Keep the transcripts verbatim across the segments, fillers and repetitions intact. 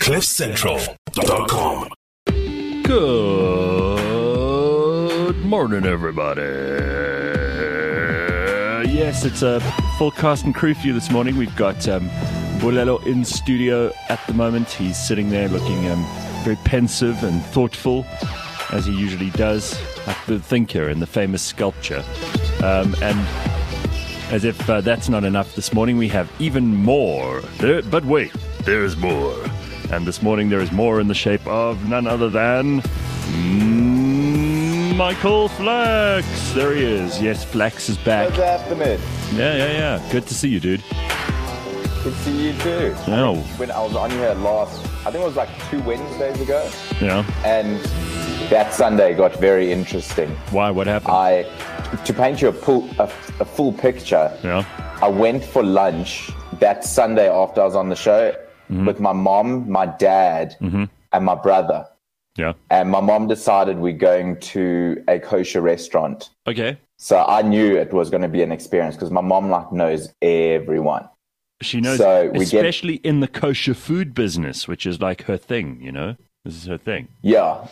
cliff central dot com. Good morning, everybody. Yes, it's a full cast and crew for you this morning. We've got um, Bulelo in studio at the moment. He's sitting there looking um, very pensive and thoughtful, as he usually does, like the thinker in the famous sculpture. Um, and as if uh, that's not enough, this morning we have even more. There, but wait, there's more. And this morning there is more in the shape of none other than mm, Michael Flax. There he is. Yes, Flax is back. Good afternoon. Yeah, yeah, yeah. Good to see you, dude. Good to see you too. Oh. When I was on here last, I think it was like two Wednesdays ago. Yeah. And that Sunday got very interesting. Why? What happened? I, to paint you a, full, a, a full picture, yeah. I went for lunch that Sunday after I was on the show mm-hmm. with my mom, my dad, mm-hmm. and my brother. Yeah. And my mom decided we're going to a kosher restaurant. Okay. So I knew it was going to be an experience because my mom like knows everyone. She knows, so we especially get, in the kosher food business, which is like her thing, you know? This is her thing. Yeah.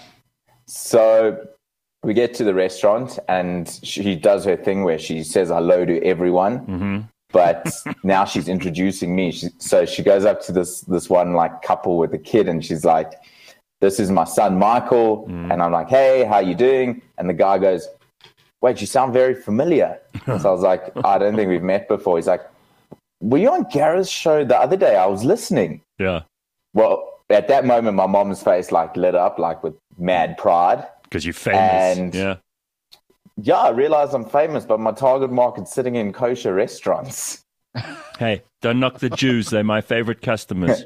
So we get to the restaurant and she does her thing where she says hello to everyone. Mm-hmm. But now she's introducing me. She, so she goes up to this this one like couple with a kid and she's like, this is my son, Michael. Mm. And I'm like, hey, how you doing? And the guy goes, wait, you sound very familiar. So I was like, I don't think we've met before. He's like, were you on Gareth's show the other day? I was listening. Yeah. Well, at that moment, my mom's face like lit up like with mad pride. Because you're famous. And yeah. Yeah, I realize I'm famous, but my target market's sitting in kosher restaurants. Hey, don't knock the Jews. They're my favorite customers.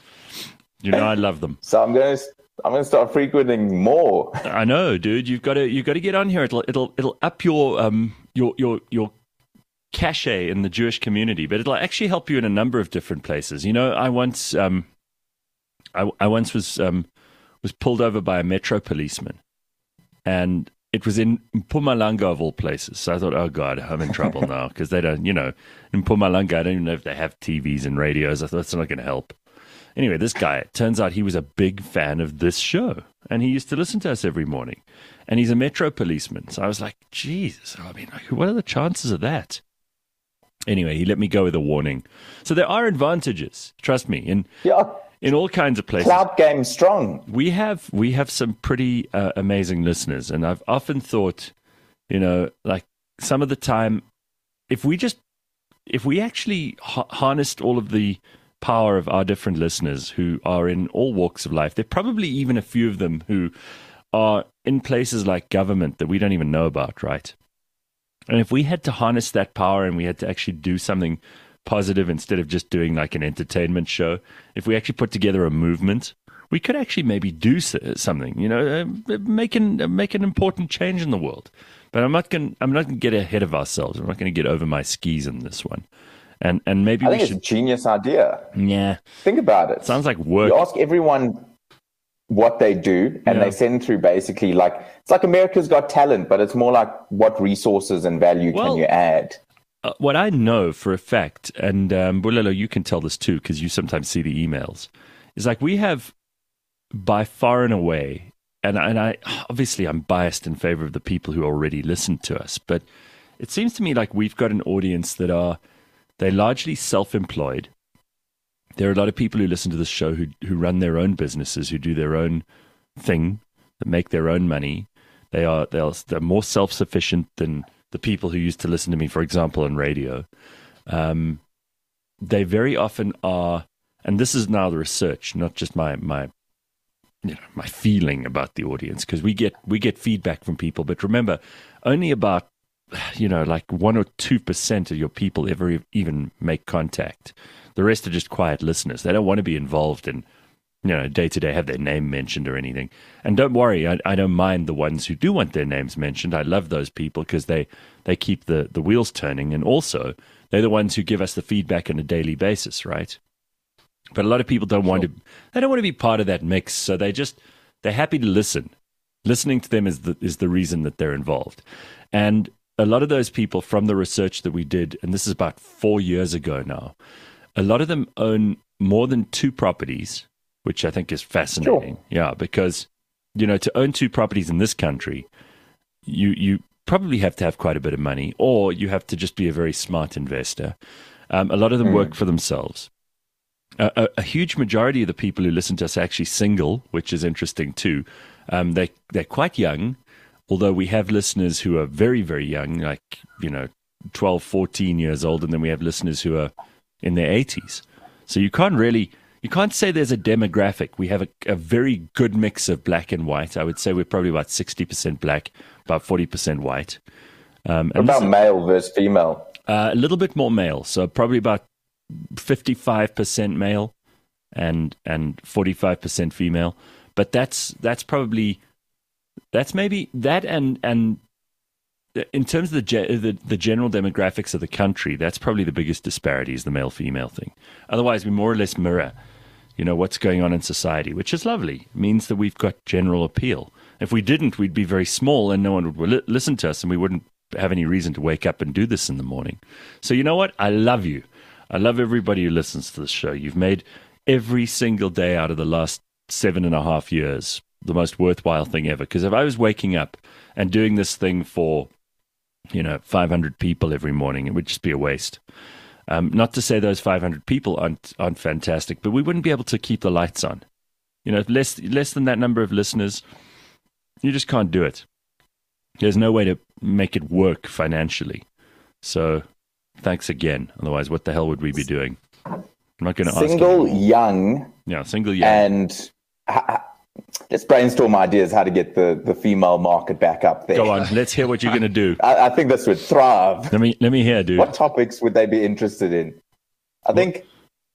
You know I love them. So I'm going to I'm going to start frequenting more. I know, dude. You've got to you've got to get on here. It'll it'll it'll up your um your your your cachet in the Jewish community, but it'll actually help you in a number of different places. You know, I once um I I once was um was pulled over by a metro policeman, and it was in Mpumalanga of all places. So I thought, oh God, I'm in trouble now because they don't, you know, in Mpumalanga, I don't even know if they have T Vs and radios. I thought it's not going to help. Anyway, this guy, it turns out he was a big fan of this show and he used to listen to us every morning. And he's a metro policeman. So I was like, Jesus, I mean, like, what are the chances of that? Anyway, he let me go with a warning. So there are advantages, trust me, in yeah. in all kinds of places. Cloud game strong. We have we have some pretty uh, amazing listeners, and I've often thought, you know, like some of the time, if we just if we actually ha- harnessed all of the power of our different listeners who are in all walks of life, there are probably even a few of them who are in places like government that we don't even know about, right? And if we had to harness that power and we had to actually do something positive instead of just doing like an entertainment show, if we actually put together a movement, we could actually maybe do something, you know, uh, make an, uh, make an important change in the world. But I'm not going I'm not going to get ahead of ourselves. I'm not going to get over my skis in this one. And and maybe I we think should... it's a genius idea. Yeah. Think about it. Sounds like work. You ask everyone what they do and yeah. they send through basically like, it's like America's Got Talent, but it's more like what resources and value well, can you add? Uh, what I know for a fact, and um, Bulelo, you can tell this too because you sometimes see the emails, is like we have by far and away, and, and I obviously I'm biased in favor of the people who already listen to us, but it seems to me like we've got an audience that are, they're largely self-employed. There are a lot of people who listen to this show who who run their own businesses, who do their own thing, that make their own money. They are they're, they're more self-sufficient than the people who used to listen to me, for example, on radio. Um, they very often are, and this is now the research, not just my my you know my feeling about the audience, because we get we get feedback from people. But remember, only about you know like one or two percent of your people ever even make contact. The rest are just quiet listeners. They don't want to be involved in, you know, day to day, have their name mentioned or anything. And don't worry, I, I don't mind the ones who do want their names mentioned. I love those people because they, they keep the, the wheels turning. And also, they're the ones who give us the feedback on a daily basis, right? But a lot of people don't want to, they don't want to be part of that mix. So they just, they're happy to listen. Listening to them is the, is the reason that they're involved. And a lot of those people from the research that we did, and this is about four years ago now, a lot of them own more than two properties, which I think is fascinating. Sure. Yeah, because, you know, to own two properties in this country, you you probably have to have quite a bit of money, or you have to just be a very smart investor. Um, a lot of them mm. work for themselves. A, a, a huge majority of the people who listen to us are actually single, which is interesting too. Um, they, they're quite young, although we have listeners who are very, very young, like, you know, twelve, fourteen years old, and then we have listeners who are in their eighties. So you can't really, you can't say there's a demographic. We have a, a very good mix of black and white. I would say we're probably about sixty percent black, about forty percent white. Um, what about male versus female? Uh, a little bit more male, so probably about fifty-five percent male and and forty-five percent female. But that's that's probably that's maybe that and and in terms of the, ge- the the general demographics of the country, that's probably the biggest disparity is the male female thing. Otherwise, we more or less mirror, you know, what's going on in society, which is lovely. It means that we've got general appeal. If we didn't, we'd be very small and no one would li- listen to us, and we wouldn't have any reason to wake up and do this in the morning. So you know what? I love you. I love everybody who listens to this show. You've made every single day out of the last seven and a half years the most worthwhile thing ever. Because if I was waking up and doing this thing for, you know, five hundred people every morning, it would just be a waste. Um, not to say those five hundred people aren't aren't fantastic, but we wouldn't be able to keep the lights on. You know, less less than that number of listeners, you just can't do it. There's no way to make it work financially. So thanks again. Otherwise, what the hell would we be doing? I'm not going to ask. Single, young. Yeah, single, young. And ha- let's brainstorm ideas how to get the, the female market back up there. Go on. Let's hear what you're going to do. I, I think this would thrive. Let me let me hear, dude. What topics would they be interested in? I what? think,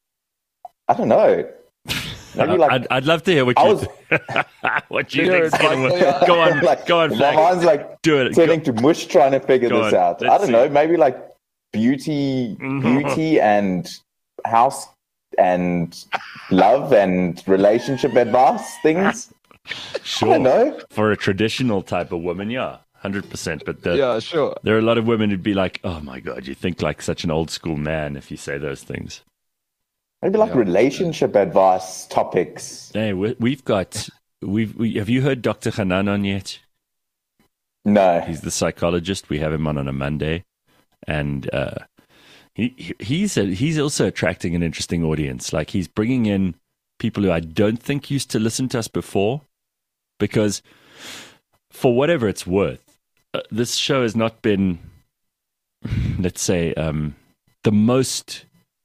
I don't know. Maybe like, I'd, I'd love to hear what I you was, what you think. Like, go on, like, go on. My mind's like do it. turning go. to mush trying to figure go this on. out. Let's I don't see. know. Maybe like beauty, beauty and house and love and relationship advice things. Sure. I don't know. For a traditional type of woman, yeah, one hundred percent. But the, yeah, sure. There are a lot of women who'd be like, "Oh my God, you think like such an old school man if you say those things." Maybe like yeah. relationship advice topics. Hey, we, we've got. We've. We, have you heard Doctor Hanan on yet? No. He's the psychologist. We have him on on a Monday, and uh, he he's a, he's also attracting an interesting audience. Like he's bringing in people who I don't think used to listen to us before, because for whatever it's worth, uh, this show has not been, let's say, um, the most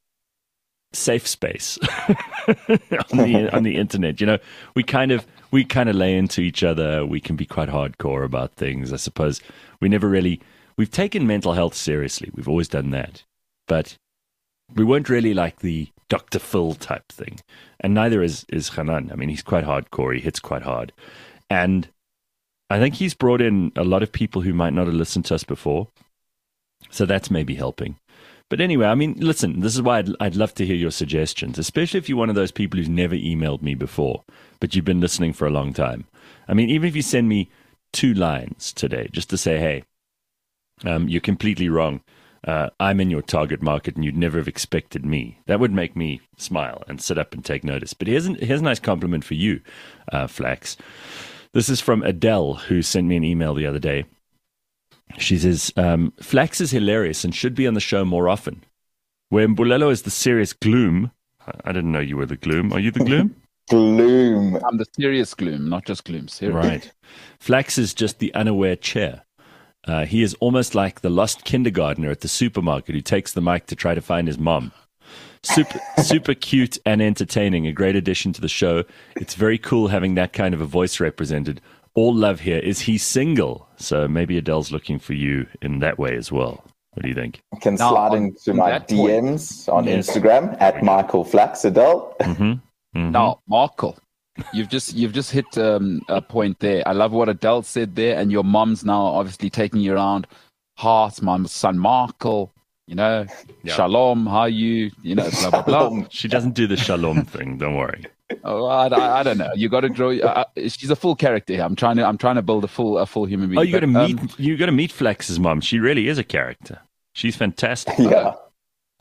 safe space on the on the internet. You know, we kind of we kind of lay into each other. We can be quite hardcore about things. I suppose we never really we've taken mental health seriously. We've always done that, but we weren't really like the Doctor Phil type thing, and neither is is Hanan. I mean, he's quite hardcore. He hits quite hard, and I think he's brought in a lot of people who might not have listened to us before. So that's maybe helping. But anyway, I mean, listen, this is why I'd, I'd love to hear your suggestions, especially if you're one of those people who's never emailed me before, but you've been listening for a long time. I mean, even if you send me two lines today, just to say, hey, um, you're completely wrong. Uh, I'm in your target market and you'd never have expected me. That would make me smile and sit up and take notice. But here's, an, here's a nice compliment for you, uh, Flax. This is from Adele, who sent me an email the other day. She says, um, Flax is hilarious and should be on the show more often. Where Mbulelo is the serious gloom. I didn't know you were the gloom. Are you the gloom? Gloom. I'm the serious gloom, not just gloom. Serious. Right. Flax is just the unaware chair. Uh, he is almost like the lost kindergartner at the supermarket who takes the mic to try to find his mom. Super, super cute and entertaining. A great addition to the show. It's very cool having that kind of a voice represented. All love here. Is he single? So maybe Adele's looking for you in that way as well. What do you think? You can now, slide on, into on my D Ms point. on yes. Instagram at Michael Flax Adele. Mm-hmm. Mm-hmm. Now, Michael, you've just you've just hit um, a point there. I love what Adele said there, and your mom's now obviously taking you around. Heart, my son Michael. You know, yeah. Shalom, how are you? You know, blah blah blah. She doesn't do the shalom thing. Don't worry. Oh, I, I, I don't know. You got to grow. Uh, she's a full character here. I'm trying to. I'm trying to build a full, a full human being. Oh, you got to but, meet. Um, you got to meet Flax's mom. She really is a character. She's fantastic. Yeah.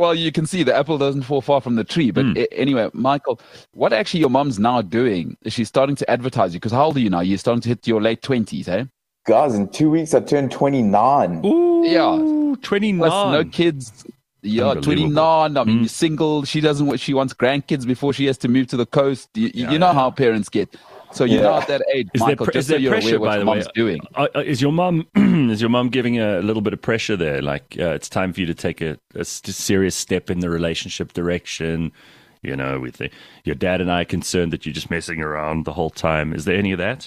Well, you can see the apple doesn't fall far from the tree. But Mm. a- anyway, Michael, what actually your mom's now doing is she's starting to advertise you. Because how old are you now? You're starting to hit your late twenties, eh? Guys, in two weeks I turn twenty-nine. Ooh, Yeah. twenty-nine. Plus, no kids. Yeah, Unbelievable. twenty-nine. I mean, Mm. you're single. She doesn't want, she wants grandkids before she has to move to the coast. You, you Yeah, know yeah. how parents get. So you're Yeah. not at that age, Is there, Michael, pre- just is there so you're pressure, aware what by your the way? mom's doing. Uh, uh, is your mom is your mom giving a little bit of pressure there? Like uh, it's time for you to take a, a s- serious step in the relationship direction. You know, with the, your dad and I are concerned that you're just messing around the whole time. Is there any of that?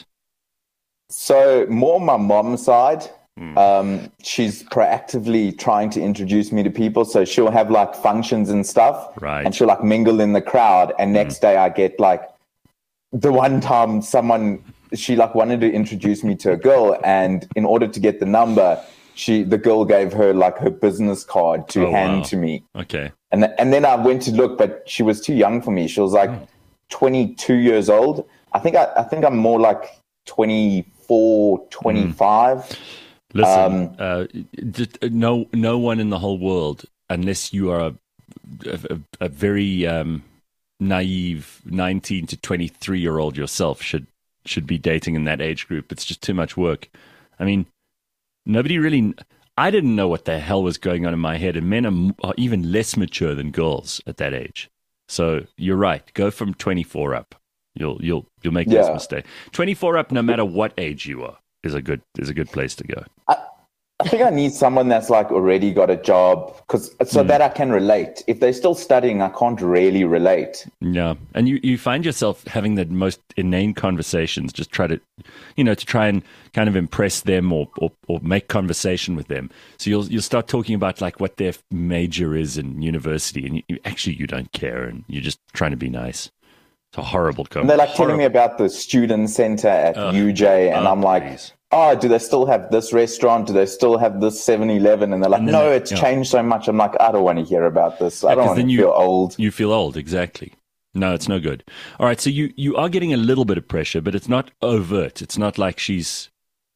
So more my mom's side. Mm. Um, she's proactively trying to introduce me to people. So she'll have like functions and stuff, Right. and she'll like mingle in the crowd. And next day I get like the one time someone she like wanted to introduce me to a girl, and in order to get the number, she the girl gave her like her business card to Oh, hand wow. to me. Okay. And th- and then I went to look, but she was too young for me. She was like twenty-two years old. I think I, I think I'm more like twenty-four, twenty-five. Listen, Um, uh, just, uh, no, no one in the whole world, unless you are a, a, a very um, naive nineteen to twenty-three year old yourself, should should be dating in that age group. It's just too much work. I mean, nobody really. I didn't know what the hell was going on in my head, and men are, m- are even less mature than girls at that age. So you're right. Go from twenty-four up. You'll you'll you'll make this Yeah. mistake. twenty-four up, no matter what age you are, is a good is a good place to go. I think I need someone that's like already got a job, because so Hmm. that I can relate. If they're still studying, I can't really relate. Yeah, and you, you find yourself having the most inane conversations. Just try to, you know, to try and kind of impress them or, or, or make conversation with them. So you'll you'll start talking about like what their major is in university, and you, you, actually you don't care, and you're just trying to be nice. It's a horrible And conversation. they're like telling me about the student center at Ugh. U J, and Oh, I'm like, please. oh, do they still have this restaurant? Do they still have this seven eleven? And they're like, And then no, they- it's yeah. changed so much. I'm like, I don't want to hear about this. I Yeah, don't 'cause want to then you- feel old. You feel old, exactly. No, it's no good. All right, so you you are getting a little bit of pressure, but it's not overt. It's not like she's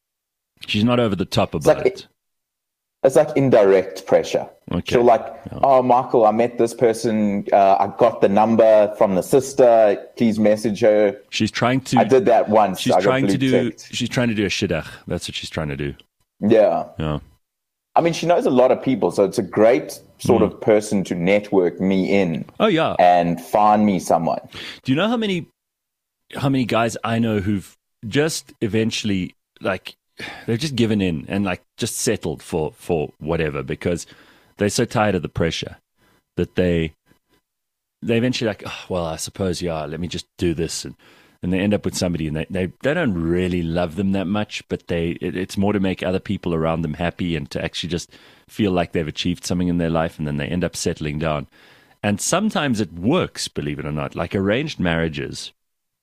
she's not over the top about like it. It's like indirect pressure. Okay. She'll like, oh, Michael, I met this person. Uh, I got the number from the sister. Please message her. She's trying to. I did that once. She's I got trying to blue do. ticked. She's trying to do a shidduch. That's what she's trying to do. Yeah. Yeah. I mean, she knows a lot of people, so it's a great sort Mm. of person to network me in Oh yeah. and find me someone. Do you know how many how many guys I know who've just eventually like they've just given in and like just settled for for whatever because they're so tired of the pressure that they they eventually like, oh, well, I suppose yeah, let me just do this and and they end up with somebody and they, they, they don't really love them that much, but they it, it's more to make other people around them happy and to actually just feel like they've achieved something in their life, and then they end up settling down. And sometimes it works, believe it or not, like arranged marriages.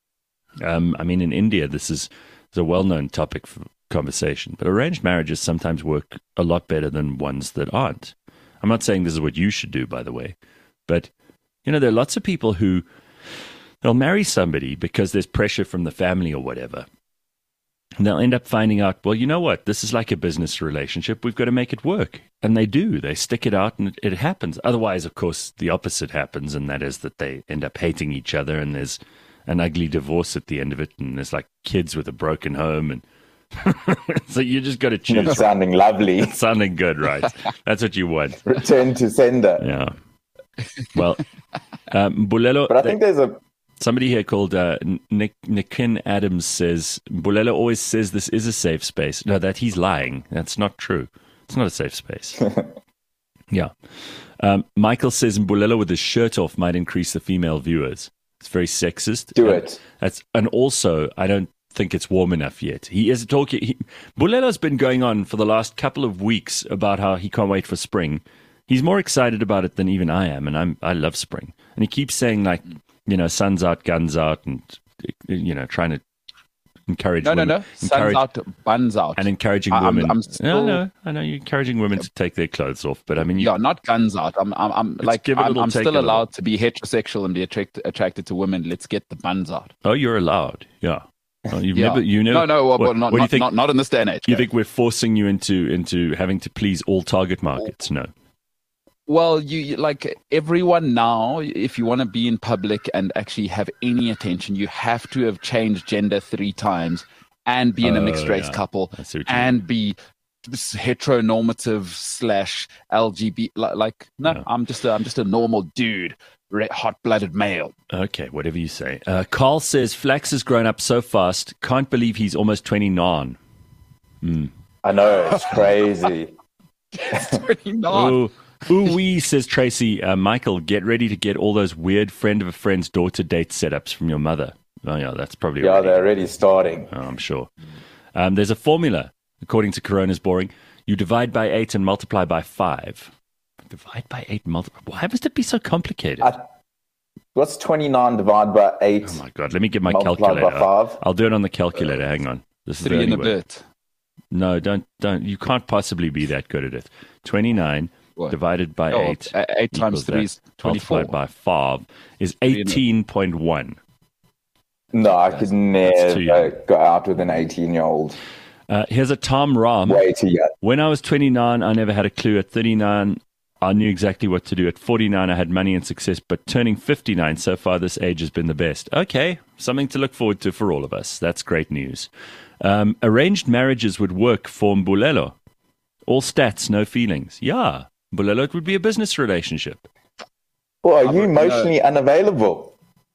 Um, I mean, in India, this is, is a well-known topic for conversation, but arranged marriages sometimes work a lot better than ones that aren't. I'm not saying this is what you should do, by the way, but, you know, there are lots of people who they'll marry somebody because there's pressure from the family or whatever. And they'll end up finding out, well, you know what? This is like a business relationship. We've got to make it work. And they do. They stick it out and it, it happens. Otherwise, of course, the opposite happens. And that is that they end up hating each other and there's an ugly divorce at the end of it. And there's like kids with a broken home. And so you just got to choose. It's sounding lovely. It's sounding good, right? That's what you want. Return to sender. Yeah. Well, um, Bulelo, But I think there's a somebody here called uh, Nick Nikin Adams says Bulelo always says this is a safe space. No, that he's lying. That's not true. It's not a safe space. Yeah. Um, Michael says Bulelo with his shirt off might increase the female viewers. It's very sexist. Do And it. That's and also I don't think it's warm enough yet. He is talking. He, Bulelo's been going on for the last couple of weeks about how he can't wait for spring. He's more excited about it than even I am, and I'm I love spring. And he keeps saying like, you know, sun's out, guns out, and you know, trying to encourage No, no, women, no. Sun's encourage, out, buns out. and encouraging I- I'm- women. I'm no, still- no, I know you're encouraging women to take their clothes off, but I mean, you, Yeah, not guns out. I'm, I'm, I'm like, give it a I'm, little, I'm take still it a little. allowed to be heterosexual and be attract, attracted to women. Let's get the buns out. oh, you're allowed, yeah. Oh, you've Yeah. never, you never. No, no, well, what, well, not, what do you not, think? not, not in this day and age. you yeah. think we're forcing you into into having to please all target markets? No. Well, you, you like everyone now, if you want to be in public and actually have any attention, you have to have changed gender three times and be in a Oh, mixed race yeah. couple I see what you and be heteronormative slash L G B. Like, like no, Yeah. I'm just a, I'm just a normal dude, hot blooded male. Okay, whatever you say. Uh, Carl says Flax has grown up so fast. Can't believe he's almost twenty-nine. I know, it's crazy. twenty-nine. Ooh, ooh wee, says Tracy. Uh, Michael, get ready to get all those weird friend of a friend's daughter date setups from your mother. Oh, yeah, that's probably Yeah, already- they're already starting. Oh, I'm sure. Um, there's a formula, according to Corona's Boring. You divide by eight and multiply by five. Divide by eight, multiply. Why must it be so complicated? I, what's twenty-nine divided by eight? Oh, my God. Let me get my multiplied calculator. by five? I'll do it on the calculator. Hang on. This is the Three in only a way. bit. No, don't, don't. You can't possibly be that good at it. twenty-nine What? divided by Oh, eight. uh, eight times equals three that. is twenty-four. Multiplied by five is in a- eighteen point one. No, I could too never young. go out with an eighteen-year-old. Uh, here's a Tom Ram. Way too young. When I was twenty-nine, I never had a clue. At thirty-nine, I knew exactly what to do. At forty-nine, I had money and success. But turning fifty-nine, so far, this age has been the best. Okay, something to look forward to for all of us. That's great news. Um, arranged marriages would work for Mbulelo. All stats, no feelings. Yeah, Mbulelo, it would be a business relationship. Well, are I you would- emotionally unavailable?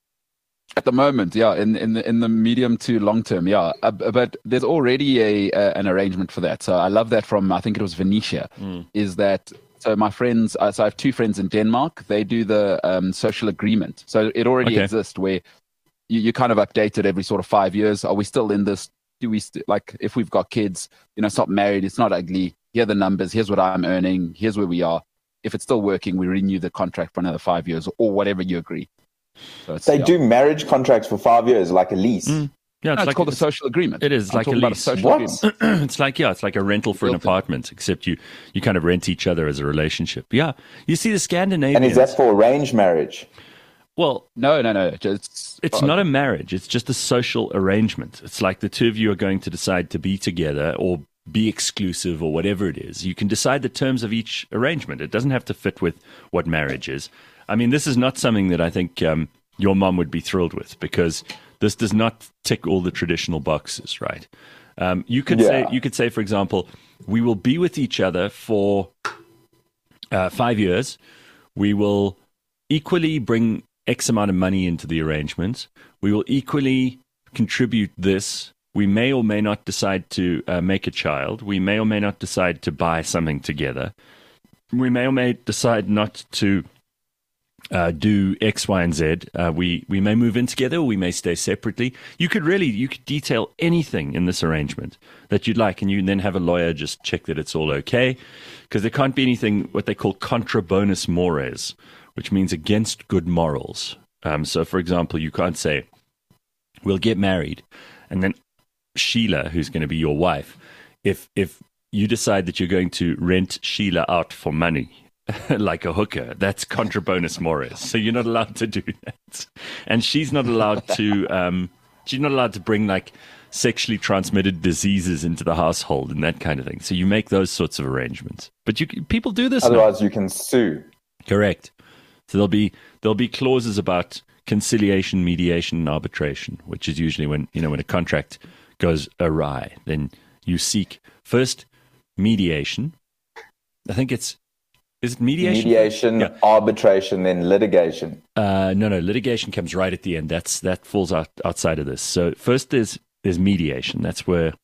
At the moment, yeah, in in the in the medium to long term, yeah. Uh, but there's already a uh, an arrangement for that. So I love that from I think it was Venetia. Is that so? My friends, uh, so I have two friends in Denmark. They do the um, social agreement. So it already Okay. exists where you, you kind of update it every sort of five years. Are we still in this? Do we st- like if we've got kids? You know, it's not married. It's not ugly. Here are the numbers. Here's what I'm earning. Here's where we are. If it's still working, we renew the contract for another five years or whatever you agree. So it's, They yeah. do marriage contracts for five years, like a lease. Yeah, No, it's it's like called a social agreement. It is I'm like a talking about lease. social What? agreement. It's like, yeah, it's like a rental for an Built in. apartment, except you, you kind of rent each other as a relationship. Yeah. You see the And Scandinavians. is that for arranged marriage? well, No, no, no. Just, it's uh, not a marriage. It's just a social arrangement. It's like the two of you are going to decide to be together or be exclusive or whatever it is. You can decide the terms of each arrangement. It doesn't have to fit with what marriage is. I mean, this is not something that I think um, your mom would be thrilled with because this does not tick all the traditional boxes, right? Um, you could say, Yeah. you could say, for example, we will be with each other for uh, five years. We will equally bring X amount of money into the arrangement. We will equally contribute this. We may or may not decide to uh, make a child. We may or may not decide to buy something together. We may or may decide not to uh, do X, Y, and Z. Uh, we we may move in together, or we may stay separately. You could really you could detail anything in this arrangement that you'd like, and you then have a lawyer just check that it's all okay, because there can't be anything what they call contra bonus mores, which means against good morals. Um, so, for example, you can't say we'll get married, and then Sheila, who's going to be your wife, if if you decide that you're going to rent Sheila out for money, like a hooker, that's contra bonus mores. So you're not allowed to do that, and she's not allowed to. Um, she's not allowed to bring like sexually transmitted diseases into the household and that kind of thing. So you make those sorts of arrangements. But you people do this now. Otherwise, you can sue. Correct. So there'll be there'll be clauses about conciliation, mediation, and arbitration, which is usually when you know when a contract goes awry, then you seek first mediation. I think it's is it mediation? Mediation, Yeah. arbitration, then litigation. Uh, no, no. Litigation comes right at the end. That's that falls out outside of this. So first there's there's mediation. That's where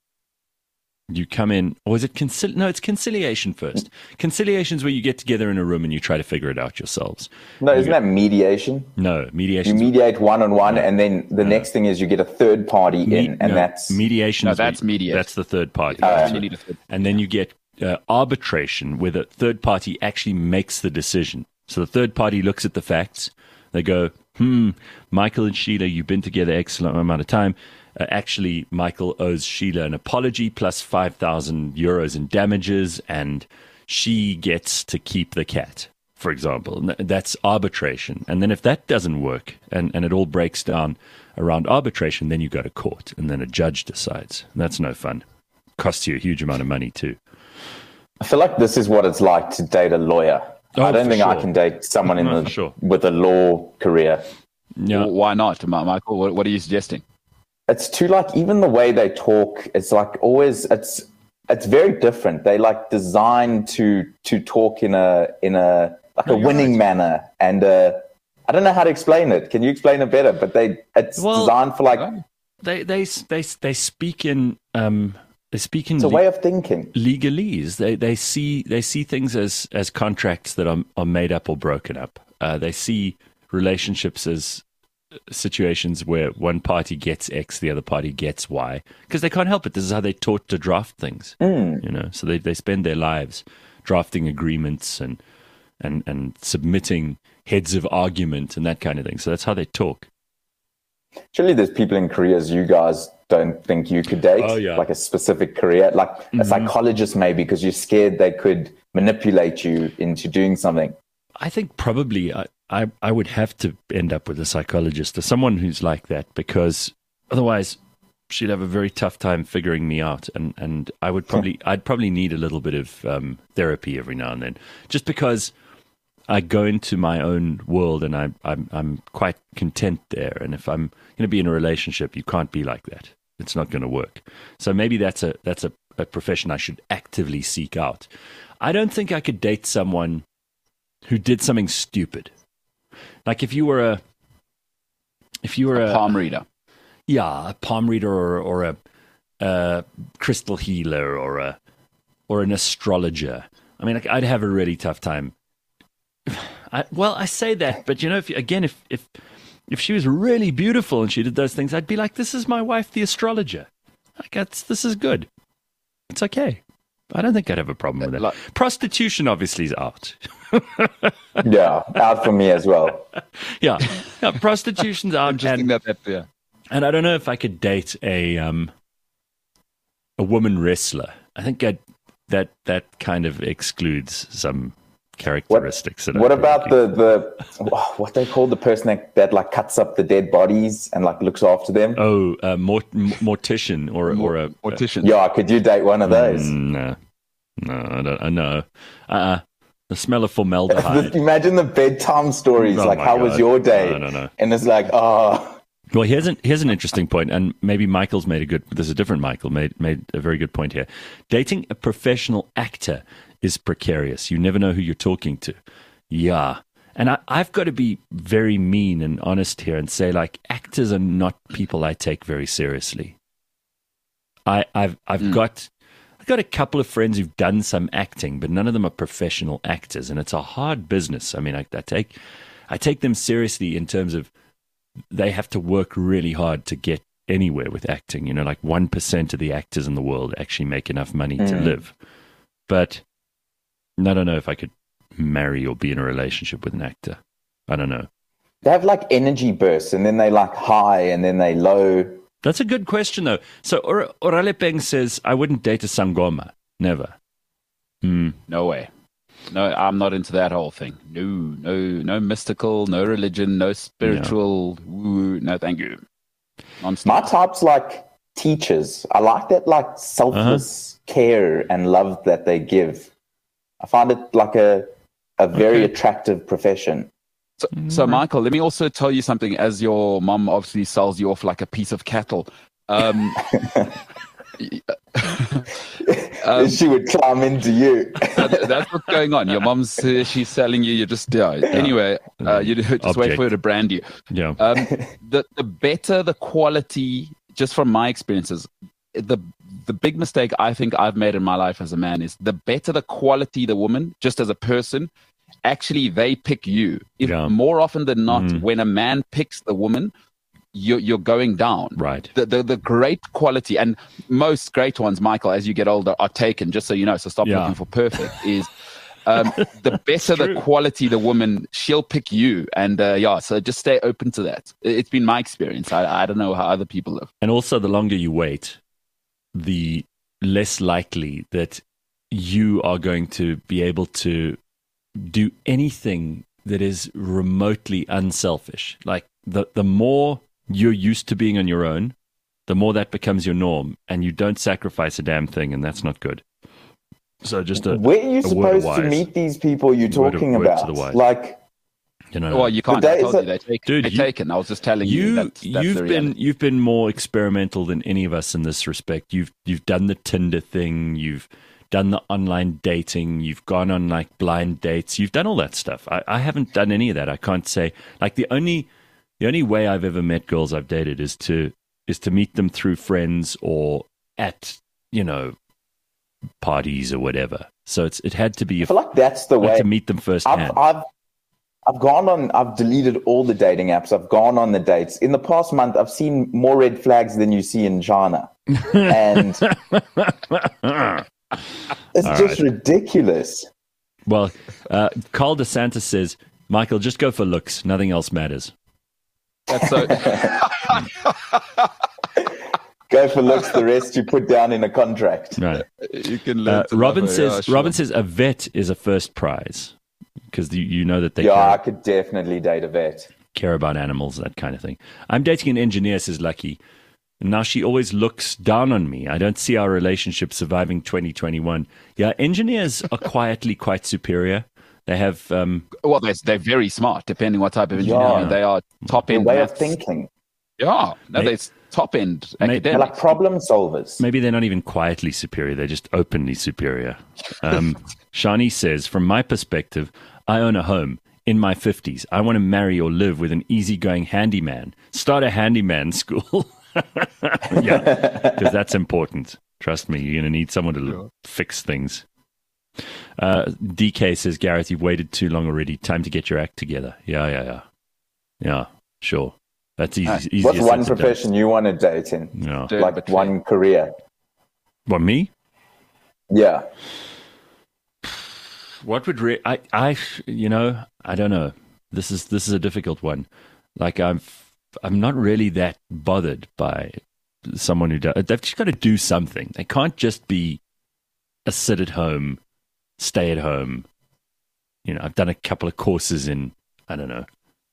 you come in, or is it concil? No, it's conciliation first. Conciliation is where you get together in a room and you try to figure it out yourselves. No, isn't that mediation? No, You mediation. mediate one on one, and then the next thing is you get a third party in, and that's mediation. No, is where that's you- mediate. That's the third party. Uh, You need a third- And then you get uh, arbitration, where the third party actually makes the decision. So the third party looks at the facts. They go, hmm, Michael and Sheila, you've been together excellent amount of time. Uh, actually, Michael owes Sheila an apology plus five thousand euros in damages, and she gets to keep the cat, for example. And th- that's arbitration. And then if that doesn't work and, and it all breaks down around arbitration, then you go to court, and then a judge decides. And that's no fun. Costs you a huge amount of money, too. I feel like this is what it's like to date a lawyer. Oh, I don't for think I sure. can date someone in No, the for sure. with a law career. Yeah. W- Why not, Ma- Michael? What, what are you suggesting? It's too like even the way they talk. It's like always. It's it's very different. They like designed to to talk in a in a like No, a you're winning right. manner, and uh, I don't know how to explain it. Can you explain it better? But they it's Well, designed for like They they they they speak in um they speak in it's a le- way of thinking. legalese. They they see they see things as as contracts that are are made up or broken up. Uh, they see relationships as situations where one party gets X, the other party gets Y, because they can't help it. This is how they're taught to draft things. Mm. You know, so they they spend their lives drafting agreements and and and submitting heads of argument and that kind of thing. So that's how they talk. Surely there's people in careers you guys don't think you could date, Oh, yeah. like a specific career, like a psychologist maybe, because you're scared they could manipulate you into doing something. I think probably I, I, I would have to end up with a psychologist or someone who's like that, because otherwise she'd have a very tough time figuring me out, and, and I would probably I'd probably need a little bit of um, therapy every now and then, just because I go into my own world and I, I'm I'm quite content there. And if I'm going to be in a relationship, you can't be like that. It's not going to work. So maybe that's a that's a, a profession I should actively seek out. I don't think I could date someone who did something stupid. Like if you were a if you were a, Palm reader. yeah, a palm reader or or a, a crystal healer or a or an astrologer. I mean, like, I'd have a really tough time. I, well, I say that, but you know, if again, if if if she was really beautiful and she did those things, I'd be like, "This is my wife, the astrologer." Like, that's this is good. It's okay. I don't think I'd have a problem with it. Like- Prostitution obviously is out. Yeah, out for me as well. Yeah, yeah, prostitution's out, Interesting and, that, that yeah. and I don't know if I could date a um a woman wrestler. I think I'd, that that kind of excludes some characteristics. that I What don't about really- the the oh, what they call the person that, that like cuts up the dead bodies and like looks after them? oh uh, mort- m- mortician or or a Mortician. Yeah, could you date one of those? Mm, no, no, I don't. I know. Uh, the smell of formaldehyde. Imagine the bedtime stories. Oh like, my how was God. your day? No, no, no. And it's like, oh, Well, here's an here's an interesting point, and maybe Michael's made a good. There's a different Michael made made a very good point here. Dating a professional actor is precarious. You never know who you're talking to. Yeah, and I, I've got to be very mean and honest here and say, like, actors are not people I take very seriously. I I've I've Mm. got. I've got a couple of friends who've done some acting, but none of them are professional actors, and it's a hard business. I mean, I, I take I take them seriously in terms of they have to work really hard to get anywhere with acting. You know, like one percent of the actors in the world actually make enough money to Mm. live. But I don't know if I could marry or be in a relationship with an actor. I don't know. they have like energy bursts and then they like high and then they low. That's a good question, though. So Or- Oralepeng says, I wouldn't date a Sangoma. Never. Hmm. No way. No, I'm not into that whole thing. No, no, no mystical, no religion, no spiritual. Woo, no, thank you. Non-stop. My type's like teachers. I like that like selfless care and love that they give. I find it like a a very Okay. attractive profession. So, so, Michael, let me also tell you something. As your mum obviously sells you off like a piece of cattle, um, um, she would climb into you. that- that's what's going on. Your mum's uh, she's selling you. You're just yeah. Anyway, uh, you just wait Object. for her to brand you. Yeah. Um, the the better the quality, just from my experiences, the the big mistake I think I've made in my life as a man is the better the quality the woman, just as a person, actually they pick you. If Yeah. more often than not, Mm. when a man picks the woman, you're you're going down. Right. The, the the great quality and most great ones, Michael, as you get older, are taken. Just so you know, so stop Yeah. looking for perfect. Is um, the better the true. quality the woman, she'll pick you. And uh, yeah, so just stay open to that. It- It's been my experience. I I don't know how other people live. And also, the longer you wait, the less likely that you are going to be able to do anything that is remotely unselfish. Like the the more you're used to being on your own, the more that becomes your norm, and you don't sacrifice a damn thing, and that's not good. So just a Where are you a word of supposed to wise. meet these people you're Word of- talking word to about? the wise. Like, You know, Well, you can't. The I days told you that- they're taken. Dude, they're you- taken. I was just telling you. you That's, that's you've the been reality. you've been more experimental than any of us in this respect. You've you've done the Tinder thing. You've done the online dating. You've gone on like blind dates. You've done all that stuff. I, I haven't done any of that. I can't say like the only the only way I've ever met girls I've dated is to is to meet them through friends or at you know parties or whatever. So it's it had to be I feel like that's the like way. to meet them firsthand. I've, I've I've gone on. I've deleted all the dating apps. I've gone on the dates. In the past month, I've seen more red flags than you see in China, and it's All just right. ridiculous. Well, uh, Carl DeSantis says, Michael, just go for looks. Nothing else matters. That's so. Go for looks. The rest you put down in a contract. Right. You can learn. Uh, to Robin love her. says, Yeah, sure. Robin says a vet is a first prize because you, you know that they Yeah, care, I could definitely date a vet. care about animals, that kind of thing. I'm dating an engineer, says Lucky. And now she always looks down on me. I don't see our relationship surviving twenty twenty-one. Yeah, engineers are quietly quite superior. They have, um, Well, they're, they're very smart, depending what type of engineer. Yeah. They are top The end. way of maths. thinking. Yeah, no, May- they're top end May- They're academics. like problem solvers. maybe they're not even quietly superior. They're just openly superior. Um, Shani says, from my perspective, I own a home in my fifties. I want to marry or live with an easygoing handyman. Start a handyman school. Yeah, because that's important. Trust me, you're going to need someone to l- fix things. Uh, D K says, Gareth, you've waited too long already. Time to get your act together. Yeah, yeah, yeah. Yeah, sure. That's easy. easier What's said one than done. profession you want to date in? Yeah. Dude, Like but one career. What, me? Yeah. What would re- I I you know I don't know. This is this is a difficult one. Like I'm I'm not really that bothered by someone who does. They've just got to do something. They can't just be a sit at home, stay at home. You know, I've done a couple of courses in I don't know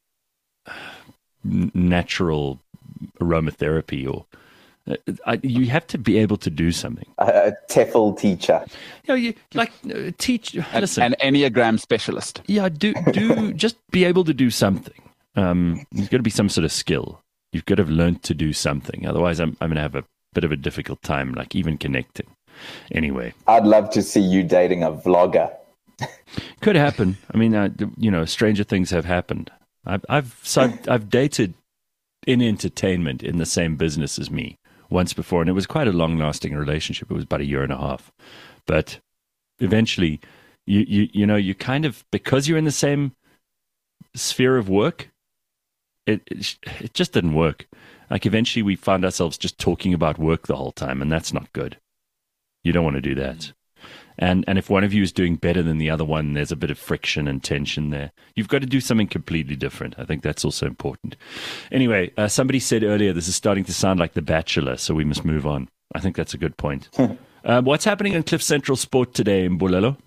n- natural aromatherapy or. Uh, I, you have to be able to do something. A, a TEFL teacher. You know, you like uh, teach. an, listen, an Enneagram specialist. Yeah, do do just be able to do something. Um, there's got to be some sort of skill. You've got to have learned to do something. Otherwise, I'm I'm going to have a bit of a difficult time, like even connecting. Anyway, I'd love to see you dating a vlogger. could happen. I mean, uh, you know, stranger things have happened. I've I've so I've, I've dated in entertainment in the same business as me once before, and it was quite a long-lasting relationship. It was about a year and a half, but eventually, you you you know, you kind of because you're in the same sphere of work, it it, it just didn't work. Like eventually, we found ourselves just talking about work the whole time, and that's not good. You don't want to do that. And and if one of you is doing better than the other one, there's a bit of friction and tension there. You've got to do something completely different. I think that's also important. Anyway, uh, somebody said earlier this is starting to sound like The Bachelor, so we must move on. I think that's a good point. uh, what's happening on Cliff Central Sport today in Bulelo?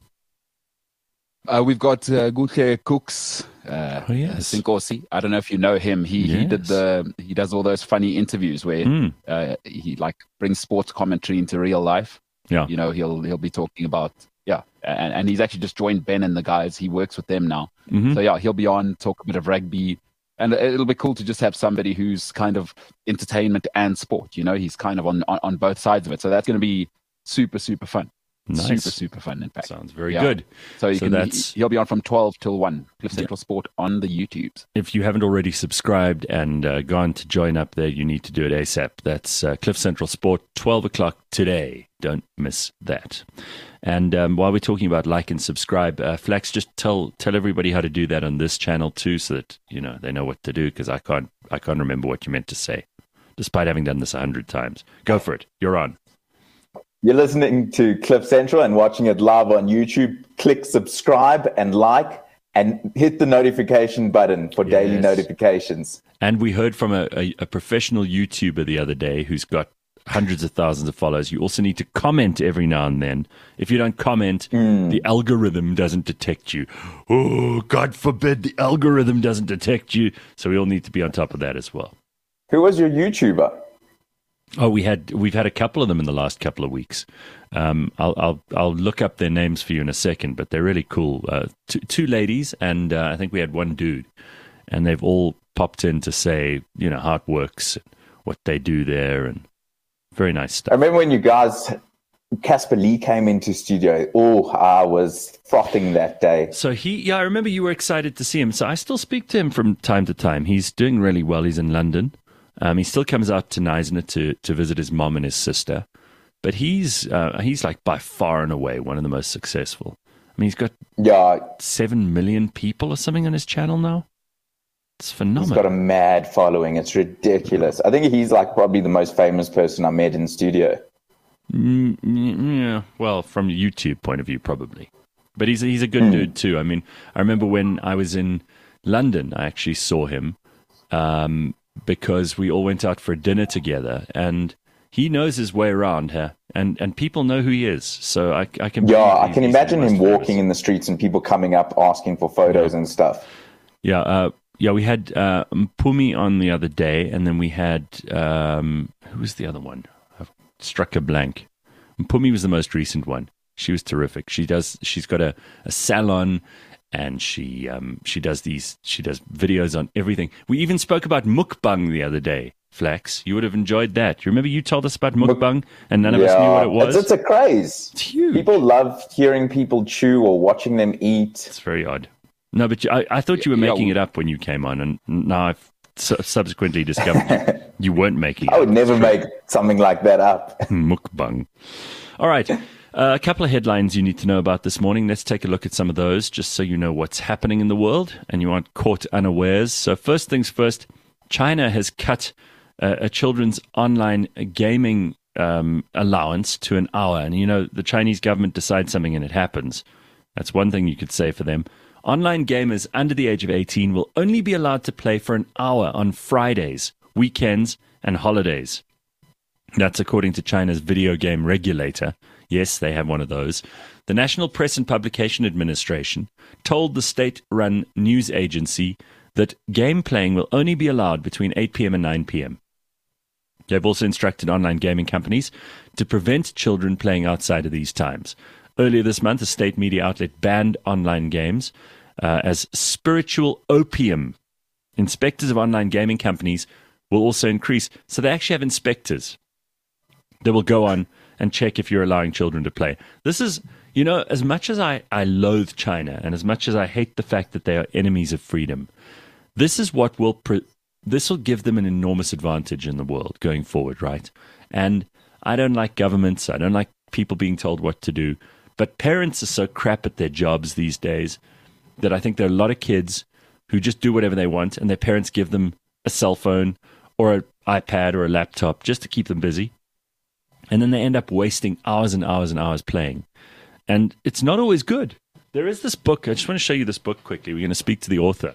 Uh, we've got uh, Guke Cooks. Uh, Oh, yes. Sinkosi. I don't know if you know him. He he did Yes. the he does all those funny interviews where Mm. uh, he like brings sports commentary into real life. Yeah. You know, he'll he'll be talking about yeah, and, and he's actually just joined Ben and the guys. He works with them now. Mhm. So yeah, he'll be on, talk a bit of rugby, and it'll be cool to just have somebody who's kind of entertainment and sport. You know, he's kind of on on, on both sides of it. So that's going to be super super fun. Nice. Super super fun. In fact, Sounds very Yeah. good. so you So can that's- he'll be on from twelve till one. Cliff Central Sport on the YouTubes. If you haven't already subscribed and uh, gone to join up there, you need to do it ASAP. That's uh, Cliff Central Sport, twelve o'clock today. Don't miss that. And um, while we're talking about like and subscribe, uh, Flax, just tell tell everybody how to do that on this channel too, so that you know they know what to do. Because I can't I can't remember what you meant to say, despite having done this a hundred times. Go for it. You're on. You're listening to Cliff Central and watching it live on YouTube. Click subscribe and like and hit the notification button for daily Yes. notifications. And we heard from a, a, a professional YouTuber the other day who's got hundreds of thousands of followers. You also need to comment every now and then. If you don't comment, the algorithm doesn't detect you. Oh, God forbid the algorithm doesn't detect you. So we all need to be on top of that as well. Who was your YouTuber? Oh, we had we've had a couple of them in the last couple of weeks. Um, I'll I'll I'll look up their names for you in a second, but they're really cool. Uh, two, two ladies, and uh, I think we had one dude, and they've all popped in to say, you know, how it works, what they do there, and very nice stuff. I remember when you guys, Casper Lee came into studio. Oh, I was frothing that day. So he, yeah, I remember you were excited to see him. So I still speak to him from time to time. He's doing really well. He's in London. Um, he still comes out to Knysna to to visit his mom and his sister. But he's uh, he's like by far and away one of the most successful. I mean, he's got yeah seven million people or something on his channel now. It's phenomenal. He's got a mad following. It's ridiculous. I think he's like probably the most famous person I met in studio. Mm, yeah, well, from a YouTube point of view, probably. But he's he's a good mm. dude too. I mean, I remember when I was in London, I actually saw him um, because we all went out for dinner together, and he knows his way around here, and, and people know who he is. So I, I can yeah, I can imagine him walking in the streets and people coming up asking for photos yeah. and stuff. Yeah, uh, yeah. We had uh, Mpumi on the other day, and then we had um, who was the other one? I've struck a blank. Mpumi was the most recent one. She was terrific. She does. She's got a, a salon, and she um, she does these. She does videos on everything. We even spoke about mukbang the other day. Flax, you would have enjoyed that. You remember you told us about mukbang and none of yeah, us knew what it was? It's, it's a craze. It's huge. People love hearing people chew or watching them eat. It's very odd. No, but you, I, I thought you were making yeah, it up when you came on, and now I've su- subsequently discovered you weren't making it I would up. never make something like that up. Mukbang. All right. Uh, a couple of headlines you need to know about this morning. Let's take a look at some of those just so you know what's happening in the world and you aren't caught unawares. So first things first, China has cut Uh, a children's online gaming um, allowance to an hour. And, you know, the Chinese government decides something and it happens. That's one thing you could say for them. Online gamers under the age of eighteen will only be allowed to play for an hour on Fridays, weekends, and holidays. That's according to China's video game regulator. Yes, they have one of those. The National Press and Publication Administration told the state-run news agency that game playing will only be allowed between eight p.m. and nine p.m. They've also instructed online gaming companies to prevent children playing outside of these times. Earlier this month, a state media outlet banned online games uh, as spiritual opium. Inspectors of online gaming companies will also increase. So they actually have inspectors that will go on and check if you're allowing children to play. This is, you know, as much as I, I loathe China and as much as I hate the fact that they are enemies of freedom, this is what will... Pre- This will give them an enormous advantage in the world going forward, right? And I don't like governments. I don't like people being told what to do. But parents are so crap at their jobs these days that I think there are a lot of kids who just do whatever they want, and their parents give them a cell phone or an iPad or a laptop just to keep them busy. And then they end up wasting hours and hours and hours playing. And it's not always good. There is this book. I just want to show you this book quickly. We're going to speak to the author.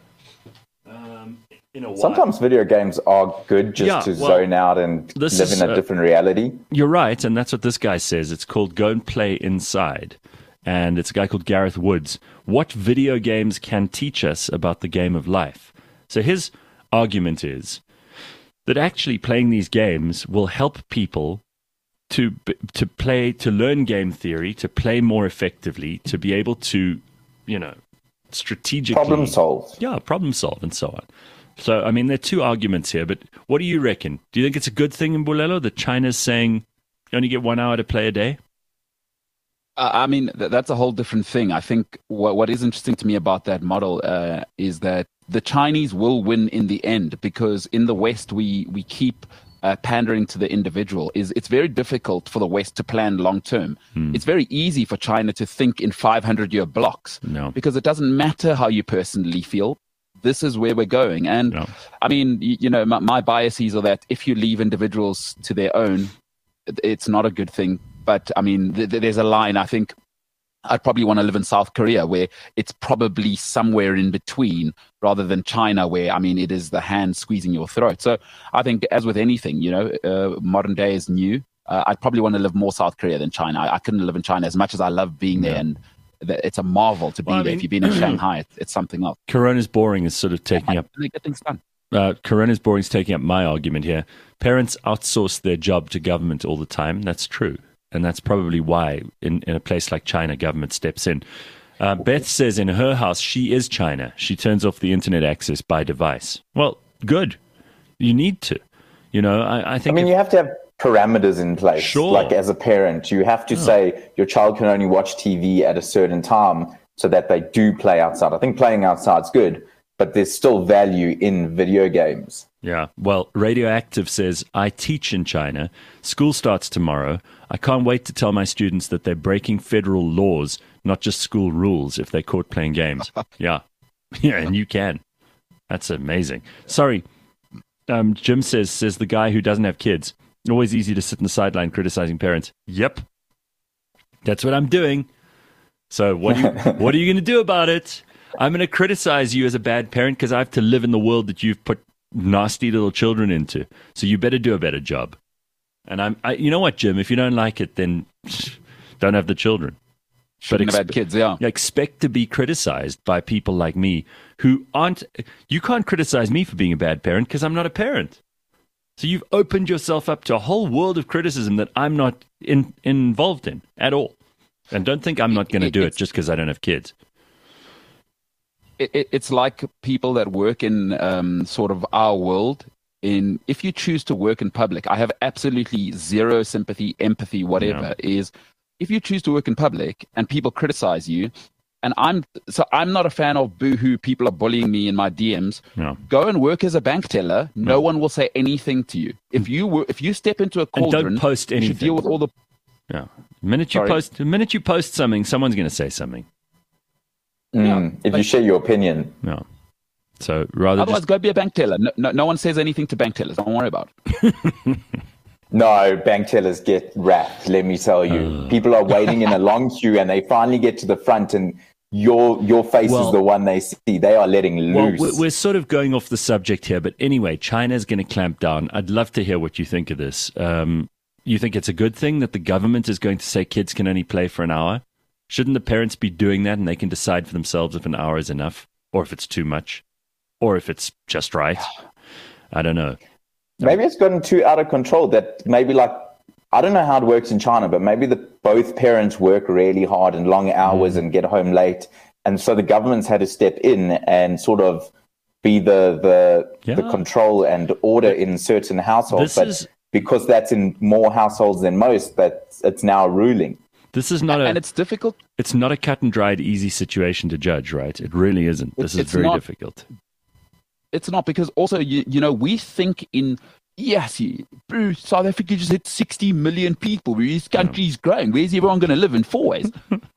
In a while. Sometimes video games are good just yeah, to well, zone out and live is, in a uh, different reality. You're right, and that's what this guy says. It's called Go and Play Inside, and it's a guy called Gareth Woods. What video games can teach us about the game of life? So his argument is that actually playing these games will help people to to play, to learn game theory, to play more effectively, to be able to, you know, strategically... Problem solve. Yeah, problem solve and so on. So, I mean, there are two arguments here, but what do you reckon? Do you think it's a good thing in Mbulelo that China's saying you only get one hour to play a day? Uh, I mean, th- that's a whole different thing. I think what, what is interesting to me about that model uh, is that the Chinese will win in the end, because in the West, we, we keep uh, pandering to the individual. Is It's very difficult for the West to plan long term. Hmm. It's very easy for China to think in five hundred year blocks, no. because it doesn't matter how you personally feel. This is where we're going. And no. I mean, you, you know, my, my biases are that if you leave individuals to their own, it's not a good thing. But I mean, th- th- there's a line. I think I'd probably want to live in South Korea, where it's probably somewhere in between, rather than China, where, I mean, it is the hand squeezing your throat. So I think, as with anything, you know, uh, modern day is new. Uh, I'd probably want to live more South Korea than China. I, I couldn't live in China as much as I love being there. Yeah. And it's a marvel to be well, there. I mean, if you've been in Shanghai, it's, it's something else. Corona's boring is sort of taking yeah, up. They get things done. uh, Corona's Boring's taking up my argument here. Parents outsource their job to government all the time. That's true. And that's probably why in, in a place like China, government steps in. Uh, Beth says in her house, she is China. She turns off the internet access by device. Well, good. You need to. You know, I, I think... I mean, if, you have to have parameters in place. Sure. Like as a parent, you have to oh. say your child can only watch T V at a certain time so that they do play outside. I think playing outside is good, but there's still value in video games. Yeah. Well, Radioactive says, I teach in China. School starts tomorrow. I can't wait to tell my students that they're breaking federal laws, not just school rules, if they're caught playing games. Yeah. Yeah, and you can. That's amazing. Sorry. Um, Jim says, says the guy who doesn't have kids. Always easy to sit in the sideline criticizing parents. Yep. That's what I'm doing. So what, do you, what are you going to do about it? I'm going to criticize you as a bad parent because I have to live in the world that you've put nasty little children into. So you better do a better job. And I'm, I, you know what, Jim? If you don't like it, then don't have the children. Shouldn't have had kids, yeah. Expect to be criticized by people like me who aren't. You can't criticize me for being a bad parent because I'm not a parent. So you've opened yourself up to a whole world of criticism that I'm not in, involved in at all. And don't think I'm not going to do it just because I don't have kids. It, it, it's like people that work in um, sort of our world. In if you choose to work in public, I have absolutely zero sympathy, empathy, whatever. Yeah. Is if you choose to work in public and people criticize you, and I'm so I'm not a fan of boohoo. People are bullying me in my D Ms. Yeah. Go and work as a bank teller. No yeah. one will say anything to you. If you were, if you step into a cauldron, and don't post anything. You should deal with all the. Yeah, the minute you Sorry. post, the minute you post something, someone's going to say something. Mm, yeah, if like, you share your opinion. No. So rather Otherwise, just... go be a bank teller. No, no, no one says anything to bank tellers. Don't worry about it. No, bank tellers get wrapped, let me tell you. Uh. People are waiting in a long queue and they finally get to the front and your your face well, is the one they see. They are letting loose. Well, we're sort of going off the subject here, but anyway, China's going to clamp down. I'd love to hear what you think of this. Um, you think it's a good thing that the government is going to say kids can only play for an hour? Shouldn't the parents be doing that and they can decide for themselves if an hour is enough or if it's too much? Or if it's just right. I don't know. Maybe it's gotten too out of control that maybe like, I don't know how it works in China, but maybe the both parents work really hard and long hours mm. and get home late. And so the government's had to step in and sort of be the the, yeah. the control and order in certain households. This but is, because that's in more households than most, that it's now ruling. This is not a, and it's difficult. It's not a cut and dried, easy situation to judge, right? It really isn't. This it's, is very not, difficult. It's not because also, you, you know, we think in, yes, Bruce, South Africa just hit sixty million people. This country's yeah. growing. Where's everyone going to live in four ways?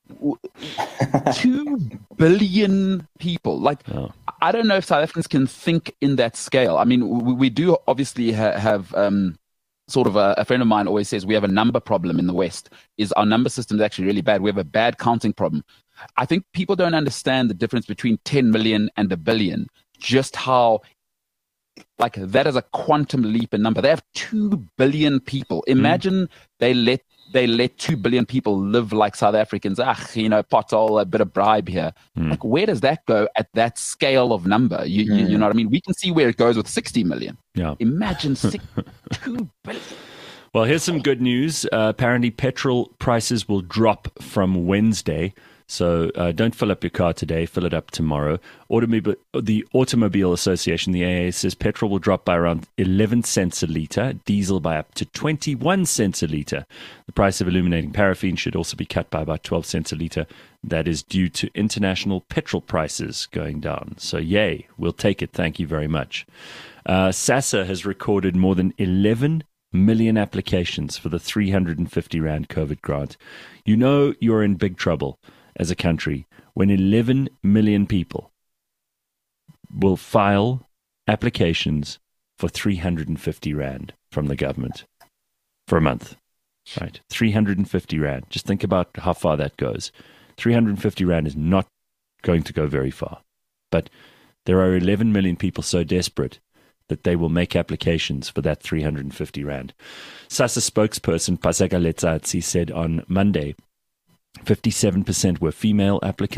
Two billion people. Like, oh. I don't know if South Africans can think in that scale. I mean, we, we do obviously ha- have um, sort of a, a friend of mine always says we have a number problem in the West. Is our number system is actually really bad. We have a bad counting problem. I think people don't understand the difference between ten million and a billion. Just how, like, that is a quantum leap in number. They have two billion people. Imagine mm. they let they let two billion people live like South Africans. Ah, you know, pothole, a bit of bribe here. Mm. Like, where does that go at that scale of number? You, mm. you, you know what I mean? We can see where it goes with sixty million. Yeah. Imagine six, two billion. Well, here's some good news. Uh, apparently, petrol prices will drop from Wednesday. So uh, don't fill up your car today, fill it up tomorrow. Automobile, the Automobile Association, the A A, says petrol will drop by around eleven cents a litre, diesel by up to twenty-one cents a litre. The price of illuminating paraffin should also be cut by about twelve cents a litre. That is due to international petrol prices going down. So yay, we'll take it. Thank you very much. Uh, SASSA has recorded more than eleven million applications for the three hundred fifty rand COVID grant. You know you're in big trouble as a country when eleven million people will file applications for three hundred fifty rand from the government for a month, right? three hundred fifty rand. Just think about how far that goes. three hundred fifty rand is not going to go very far. But there are eleven million people so desperate that they will make applications for that three hundred fifty rand. SASSA spokesperson Paseka Letsatsi said on Monday, fifty-seven percent were female applicants.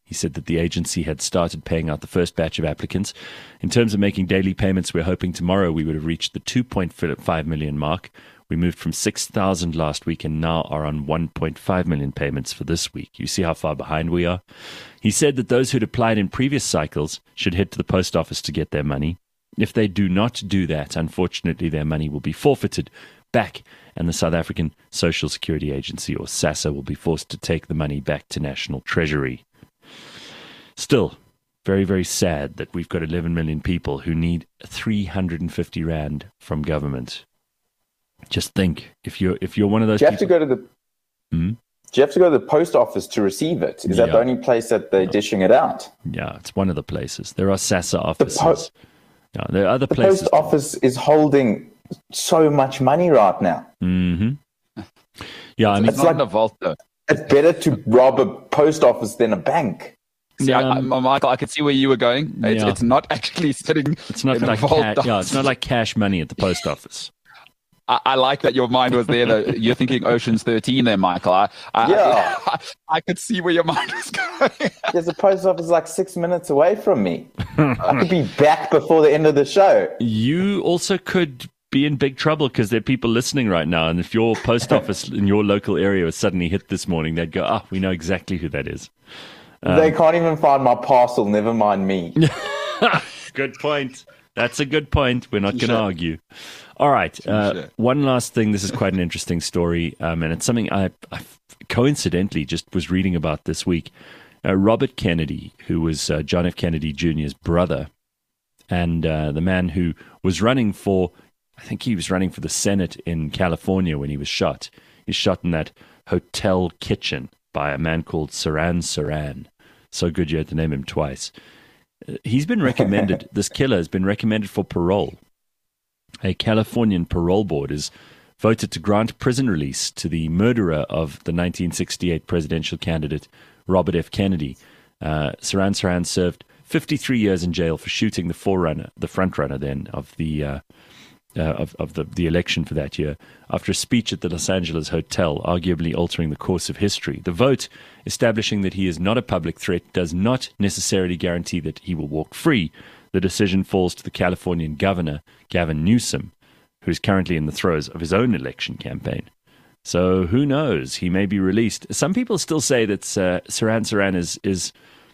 He said that the agency had started paying out the first batch of applicants. In terms of making daily payments, we're hoping tomorrow we would have reached the two point five million mark. We moved from six thousand last week and now are on one point five million payments for this week. You see how far behind we are? He said that those who'd applied in previous cycles should head to the post office to get their money. If they do not do that, unfortunately, their money will be forfeited back, and the South African Social Security Agency, or SASSA, will be forced to take the money back to National Treasury. Still, very, very sad that we've got eleven million people who need three hundred fifty rand from government. Just think, if you're if you're one of those do you have people, to go to the Hmm? do you have to go to the post office to receive it? Is that Yeah. the only place that they're dishing it out? yeah, it's one of the places. There are SASSA po- offices. yeah, there are other The places. post office is holding so much money right now. hmm Yeah, I mean, It's not like- in a vault, though. It's better to rob a post office than a bank. See, I, Um, I, Michael, I could see where you were going. It's, Yeah. it's not actually sitting it's not in a like vault. ca- yeah, it's not like cash money at the post office. I, I like that your mind was there. Though. You're thinking Ocean's thirteen there, Michael. I, I, Yeah. I, I could see where your mind was going. There's a post office like six minutes away from me. I could be back before the end of the show. You also could be in big trouble because there are people listening right now, and if your post office in your local area was suddenly hit this morning, they'd go, "Ah, we know exactly who that is." they can't even find my parcel, never mind me. Good point. That's a good point. We're not going to Touche. argue. All right. Uh, Touche. one last thing. This is quite an interesting story, um, and it's something I, I coincidentally just was reading about this week. Uh, Robert Kennedy, who was uh, John F. Kennedy Junior's brother, and uh, the man who was running for, I think he was running for the Senate in California when he was shot. He was shot in that hotel kitchen by a man called Saran Saran. So good you had to name him twice. Uh, He's been recommended, this killer has been recommended for parole. A Californian parole board has voted to grant prison release to the murderer of the nineteen sixty-eight presidential candidate Robert F. Kennedy. Uh, Saran Saran served fifty-three years in jail for shooting the forerunner, the frontrunner then of the uh, uh, of, of the, the election for that year, after a speech at the Los Angeles hotel, arguably altering the course of history. The vote establishing that he is not a public threat does not necessarily guarantee that he will walk free. The decision falls to the Californian governor, Gavin Newsom, who is currently in the throes of his own election campaign. So who knows? He may be released. Some people still say that uh, Saran Saran is, is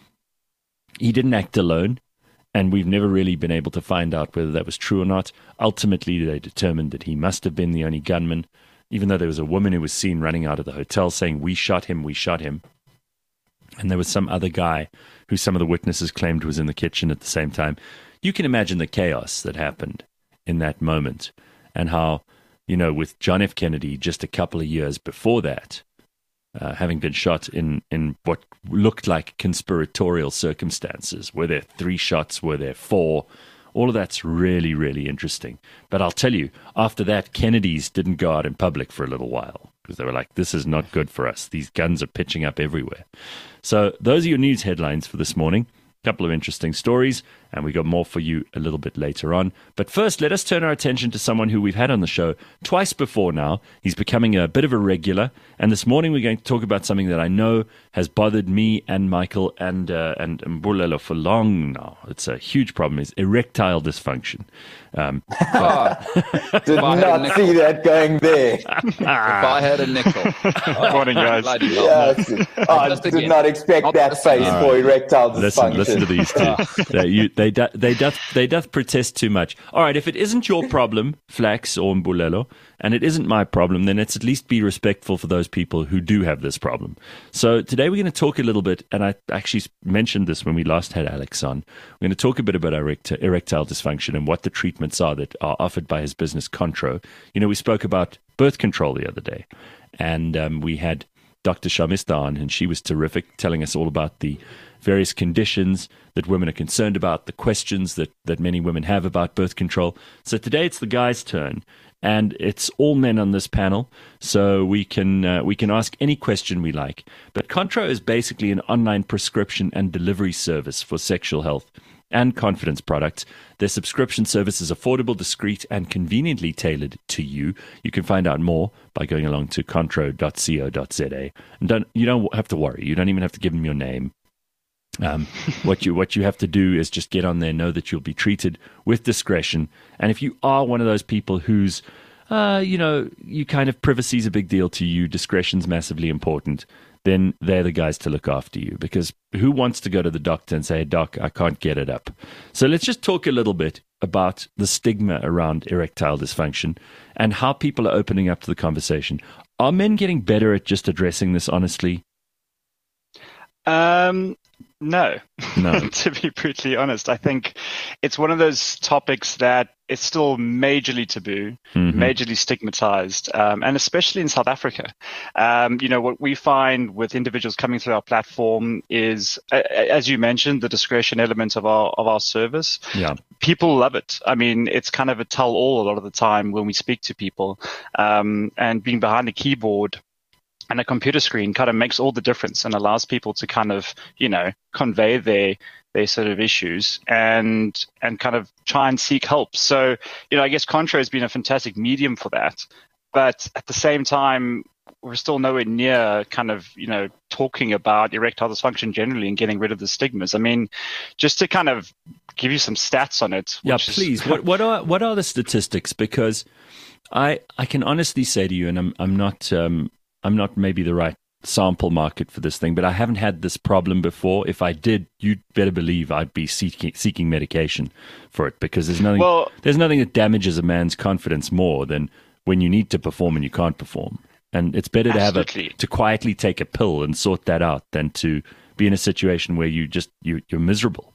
he didn't act alone, and we've never really been able to find out whether that was true or not. Ultimately, they determined that he must have been the only gunman, even though there was a woman who was seen running out of the hotel saying, "We shot him, we shot him." And there was some other guy who some of the witnesses claimed was in the kitchen at the same time. You can imagine the chaos that happened in that moment, and how, you know, with John F. Kennedy just a couple of years before that, uh, having been shot in, in what looked like conspiratorial circumstances. Were there three shots? Were there four? All of that's really, really interesting. But I'll tell you, after that, Kennedys didn't go out in public for a little while because they were like, this is not good for us. These guns are pitching up everywhere. So those are your news headlines for this morning. A couple of interesting stories, and we got more for you a little bit later on. But first, let us turn our attention to someone who we've had on the show twice before now. He's becoming a bit of a regular, and this morning we're going to talk about something that I know has bothered me and Michael and uh, and Mbulelo for long now. It's a huge problem. It's erectile dysfunction. Um, Oh, Did I had a not nickel. see that going there. if I had a nickel. Oh, Morning, guys. bloody hell. Yes. Oh, I Just did again. not expect Not that the same. face for erectile Listen, dysfunction. listen to these two. they, you, they, do, they, doth, they doth protest too much. All right, if it isn't your problem, Flax or Mbulelo, and it isn't my problem, then let's at least be respectful for those people who do have this problem. So today we're going to talk a little bit, and I actually mentioned this when we last had Alex on. We're going to talk a bit about erect- erectile dysfunction and what the treatments are that are offered by his business, Contro. You know, we spoke about birth control the other day, and um, we had Doctor Shamista on, and she was terrific, telling us all about the various conditions that women are concerned about, the questions that, that many women have about birth control. So today it's the guys' turn, and it's all men on this panel, so we can uh, we can ask any question we like. But Contro is basically an online prescription and delivery service for sexual health and confidence products. Their subscription service is affordable, discreet, and conveniently tailored to you. You can find out more by going along to contro dot co dot za. And don't, you don't have to worry. You don't even have to give them your name. Um, what you what you have to do is just get on there, know that you'll be treated with discretion, and if you are one of those people who's, uh, you know, you kind of privacy is a big deal to you, discretion's massively important, then they're the guys to look after you, because who wants to go to the doctor and say, Doc, I can't get it up? So let's just talk a little bit about the stigma around erectile dysfunction and how people are opening up to the conversation. Are men getting better at just addressing this honestly? Um, no, No. to be brutally honest. I think it's one of those topics that is still majorly taboo, Mhm. majorly stigmatized, um, and especially in South Africa. Um, you know, what we find with individuals coming through our platform is, a- as you mentioned, the discretion element of our of our service. Yeah. People love it. I mean, it's kind of a tell-all a lot of the time when we speak to people, um, and being behind a keyboard and a computer screen kind of makes all the difference and allows people to kind of, you know, convey their their sort of issues and and kind of try and seek help. So, you know, I guess Contro has been a fantastic medium for that. But at the same time, we're still nowhere near kind of, you know, talking about erectile dysfunction generally and getting rid of the stigmas. I mean, just to kind of give you some stats on it. Yeah, which is- please. What what are what are the statistics? Because I I can honestly say to you, and I'm I'm not um, I'm not maybe the right sample market for this thing, but I haven't had this problem before. If I did, you'd better believe I'd be seeking seeking medication for it, because there's nothing Well- there's nothing that damages a man's confidence more than when you need to perform and you can't perform. And it's better to have a Absolutely. to quietly take a pill and sort that out than to be in a situation where you just you you're miserable.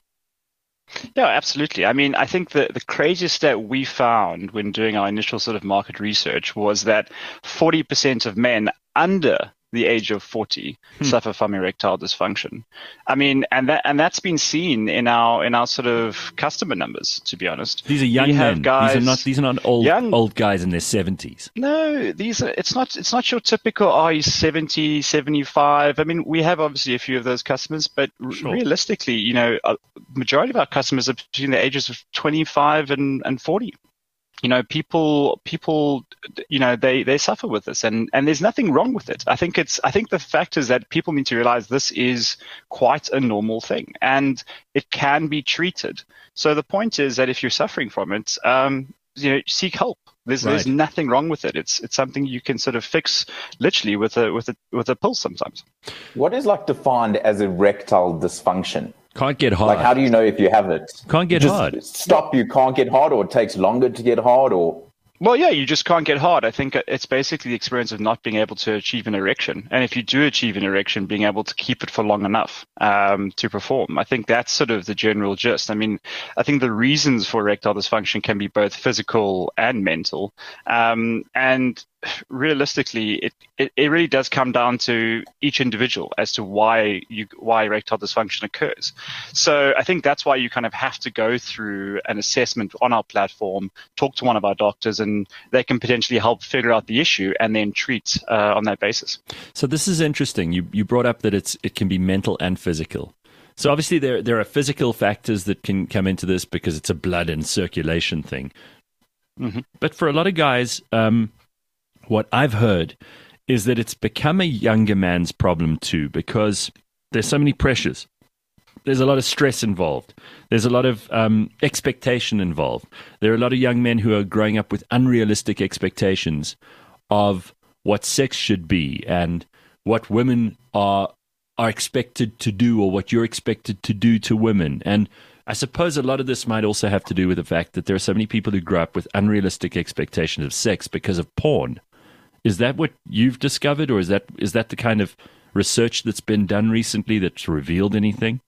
Yeah, absolutely. I mean, I think the, the craziest stat we found when doing our initial sort of market research was that forty percent of men under the age of forty Hmm. suffer from erectile dysfunction. I mean, and that and that's been seen in our in our sort of customer numbers, to be honest. These are young We have men. guys- these are not these are not old young- old guys in their seventies. No, these are, it's not, it's not your typical, oh, he's seventy, seventy-five. I mean, we have obviously a few of those customers, but r- Sure. realistically, you know, a majority of our customers are between the ages of twenty-five and, and forty. You know, people, people, you know, they, they suffer with this, and, and there's nothing wrong with it. I think it's, I think the fact is that people need to realize this is quite a normal thing and it can be treated. So the point is that if you're suffering from it, um, you know, seek help. There's, there's Right. nothing wrong with it. It's, it's something you can sort of fix literally with a, with a, with a pill sometimes. What is like defined as erectile dysfunction? Can't get hard. Like, how do you know if you have it? Can't get Just hard. Stop. You can't get hard, or it takes longer to get hard, or Well, yeah, you just can't get hard. I think it's basically the experience of not being able to achieve an erection. And if you do achieve an erection, being able to keep it for long enough um, to perform. I think that's sort of the general gist. I mean, I think the reasons for erectile dysfunction can be both physical and mental. Um, and realistically, it, it, it really does come down to each individual as to why you why erectile dysfunction occurs. So I think that's why you kind of have to go through an assessment on our platform, talk to one of our doctors, and they can potentially help figure out the issue and then treat uh, on that basis. So this is interesting. You you brought up that it's it can be mental and physical. So obviously there there are physical factors that can come into this because it's a blood and circulation thing. Mhm. But for a lot of guys, um, what I've heard is that it's become a younger man's problem too, because there's so many pressures. There's a lot of stress involved. There's a lot of um, expectation involved. There are a lot of young men who are growing up with unrealistic expectations of what sex should be and what women are are expected to do, or what you're expected to do to women. And I suppose a lot of this might also have to do with the fact that there are so many people who grow up with unrealistic expectations of sex because of porn. Is that what you've discovered, or is that is that the kind of research that's been done recently that's revealed anything?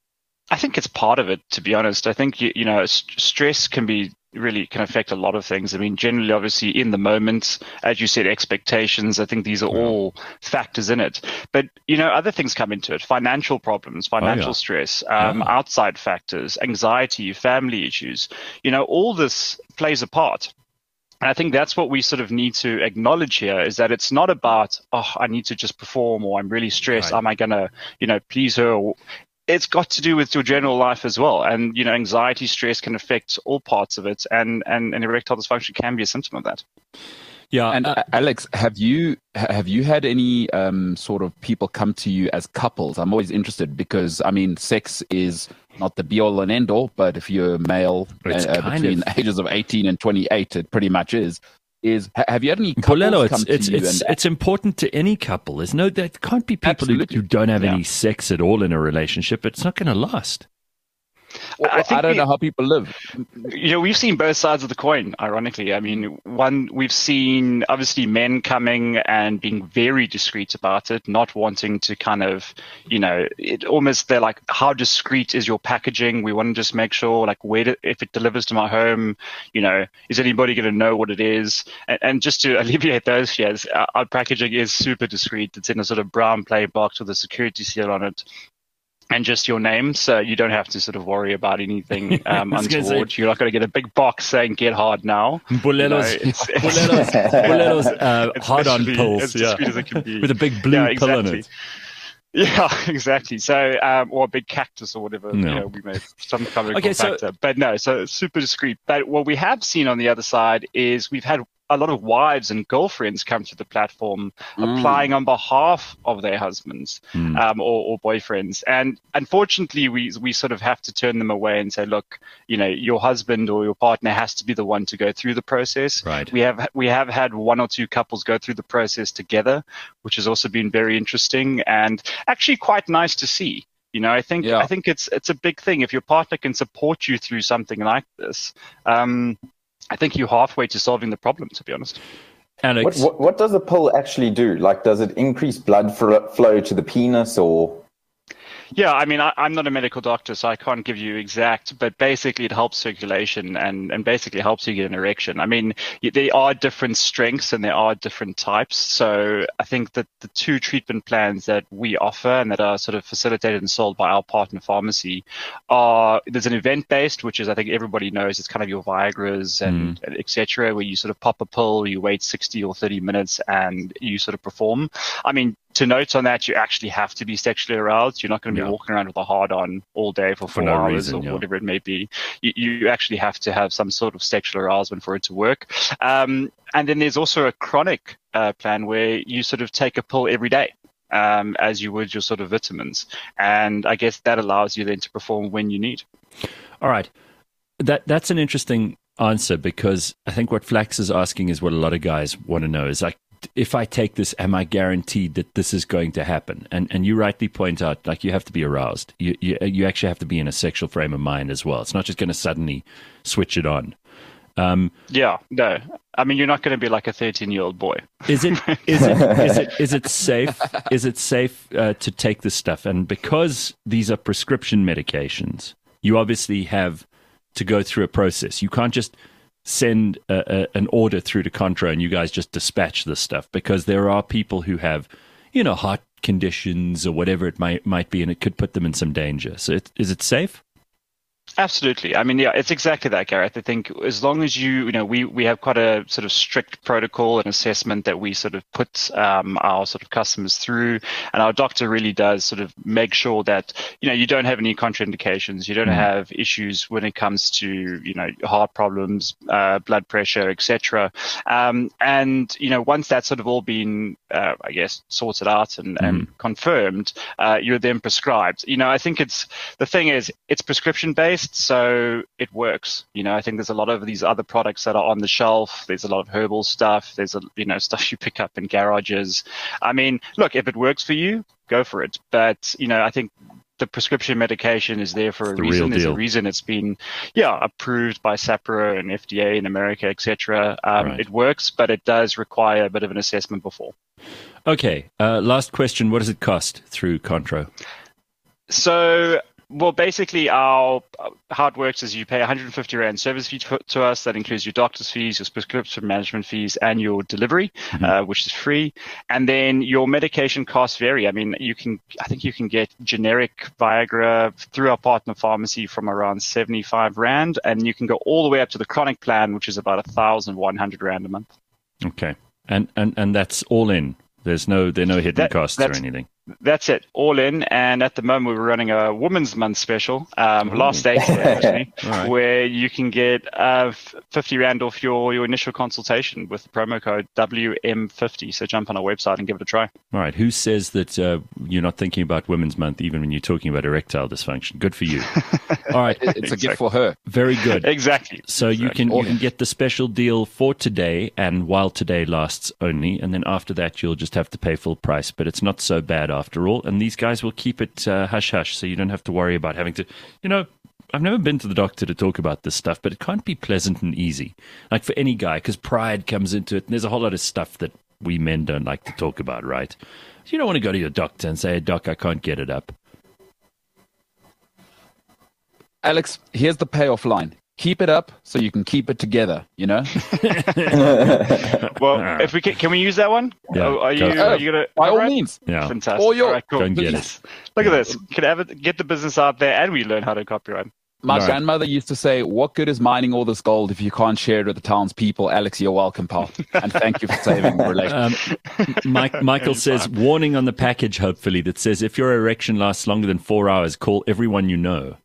I think it's part of it, to be honest. I think, you, you know, st- stress can be really can affect a lot of things. I mean, generally, obviously, in the moment, as you said, expectations, I think these are all factors in it. But, you know, other things come into it. Financial problems, financial yeah. stress, um, Yeah. outside factors, anxiety, family issues. You know, all this plays a part. And I think that's what we sort of need to acknowledge here, is that it's not about, oh, I need to just perform, or I'm really stressed. Right. Am I going to, you know, please her? Or, it's got to do with your general life as well. And, you know, anxiety, stress can affect all parts of it. And, and, and erectile dysfunction can be a symptom of that. Yeah, And uh, uh, Alex, have you have you had any um, sort of people come to you as couples? I'm always interested because I mean, sex is not the be all and end all, but if you're male It's uh, kind between of- the ages of eighteen and twenty-eight, it pretty much is. Is ha- have you had any couples Bolelo, come it's to it's you? it's, and, it's important to any couple. There's no there can't be people who, Absolutely. who don't have Yeah. any sex at all in a relationship. It's not going to last. Well, I think I don't we- know how people live. You know, we've seen both sides of the coin, ironically. I mean, one, we've seen obviously men coming and being very discreet about it, not wanting to kind of, you know, it almost, they're like, how discreet is your packaging? We want to just make sure, like, where to, if it delivers to my home, you know, is anybody going to know what it is? And, and just to alleviate those fears, our, our packaging is super discreet. It's in a sort of brown play box with a security seal on it. And just your name, so you don't have to sort of worry about anything um, I was gonna untoward. say- You're not going to get a big box saying "Get hard now." Bolelo's, You know, it's- it's- Bolelo's, Bolelo's uh, it's hard-on literally pills, as yeah, discreet as it can be. with a big blue Yeah, pill in exactly. it. Yeah, exactly. So, um, or a big cactus or whatever. No. You know, we made some kind of Okay, so- factor. But no, so it's super discreet. But what we have seen on the other side is we've had a lot of wives and girlfriends come to the platform Mm. applying on behalf of their husbands Mm. um, or, or boyfriends. And unfortunately, we we sort of have to turn them away and say, look, you know, your husband or your partner has to be the one to go through the process. Right. We have we have had one or two couples go through the process together, which has also been very interesting and actually quite nice to see. You know, I think Yeah. I think it's it's a big thing if your partner can support you through something like this. Um, I think you're halfway to solving the problem, to be honest. Alex, What, what what does the pill actually do? Like, does it increase blood fl- flow to the penis, or? Yeah, I mean, I, I'm not a medical doctor, so I can't give you exact, but basically it helps circulation and, and basically helps you get an erection. I mean, y- there are different strengths and there are different types. So I think that the two treatment plans that we offer and that are sort of facilitated and sold by our partner pharmacy are, there's an event-based, which is, I think everybody knows, it's kind of your Viagra's and, and et cetera, where you sort of pop a pill, you wait sixty or thirty minutes and you sort of perform. I mean, to note on that, you actually have to be sexually aroused. You're not going to be Yeah. walking around with a hard on all day for For four no hours reason, or yeah. whatever it may be. You, you actually have to have some sort of sexual arousal for it to work. Um, and then there's also a chronic uh, plan where you sort of take a pill every day. Um, as you would your sort of vitamins. And I guess that allows you then to perform when you need. all right, that that's an interesting answer because I think what Flax is asking is what a lot of guys want to know is like, if I take this, am I guaranteed that this is going to happen? And and you rightly point out, like, you have to be aroused. You you, you actually have to be in a sexual frame of mind as well. It's not just going to suddenly switch it on. Um, Yeah, no. I mean, you're not going to be like a thirteen-year-old boy. Is it is it is it is it safe? Is it safe uh, to take this stuff? And because these are prescription medications, you obviously have to go through a process. You can't just send a, a, an order through to Contra and you guys just dispatch this stuff, because there are people who have, you know, heart conditions or whatever it might might be, and it could put them in some danger. So, it, is it safe? Absolutely. I mean, yeah, it's exactly that, Gareth. I think as long as you, you know, we, we have quite a sort of strict protocol and assessment that we sort of put um, our sort of customers through, and our doctor really does sort of make sure that, you know, you don't have any contraindications, you don't Mm. have issues when it comes to, you know, heart problems, uh, blood pressure, et cetera. Um, and, you know, once that's sort of all been, uh, I guess, sorted out and, Mm. and confirmed, uh, you're then prescribed. You know, I think it's, the thing is, it's prescription based. So it works. You know, I think there's a lot of these other products that are on the shelf. There's a lot of herbal stuff. There's a, you know, stuff you pick up in garages. I mean, look, if it works for you, go for it. But, you know, I think the prescription medication is there for It's a the real reason. There's deal. a reason it's been, yeah, approved by SAPRA and F D A in America, et cetera. Um, Right. It works, but it does require a bit of an assessment before. Okay. Uh, last question. What does it cost through Contro? So, well, basically, our how it works is you pay one hundred fifty rand service fee to, to us. That includes your doctor's fees, your prescription management fees, and your delivery, Mm-hmm. uh, which is free. And then your medication costs vary. I mean, you can, I think you can get generic Viagra through our partner pharmacy from around seventy-five rand, and you can go all the way up to the chronic plan, which is about one thousand one hundred rand a month. Okay. And, and, and that's all in. There's no, there are no hidden That- costs or that's- anything. That's it, all in. And at the moment, we're running a Women's Month special, um, last day today, actually, right. where you can get uh, fifty Rand off your, your initial consultation with the promo code W M fifty. So jump on our website and give it a try. All right. Who says that uh, you're not thinking about Women's Month even when you're talking about erectile dysfunction? Good for you. All right. It's exactly. a gift for her. Very good. Exactly. So exactly. you can you can get the special deal for today and while today lasts only, and then after that you'll just have to pay full price. But it's not so bad after all, and these guys will keep it uh, hush hush, so you don't have to worry about having to, you know. I've never been to the doctor to talk about this stuff, but it can't be pleasant and easy, like for any guy, because pride comes into it, and there's a whole lot of stuff that we men don't like to talk about, right? So you don't want to go to your doctor and say, hey, Doc, I can't get it up. Alex, here's the payoff line. Keep it up so you can keep it together, you know? Well, if we can, can we use that one? Yeah, oh, are you, go are you gonna, By all right? means. Yeah. Fantastic. Or your- All right, cool. Go and get it. Look at this. Can have it, get the business out there, and we learn how to copyright. My Right. grandmother used to say, what good is mining all this gold if you can't share it with the townspeople? Alex, you're welcome, pal. And thank you for saving the relationship. Um, Mike, Michael says, warning on the package, hopefully, that says, if your erection lasts longer than four hours, call everyone you know.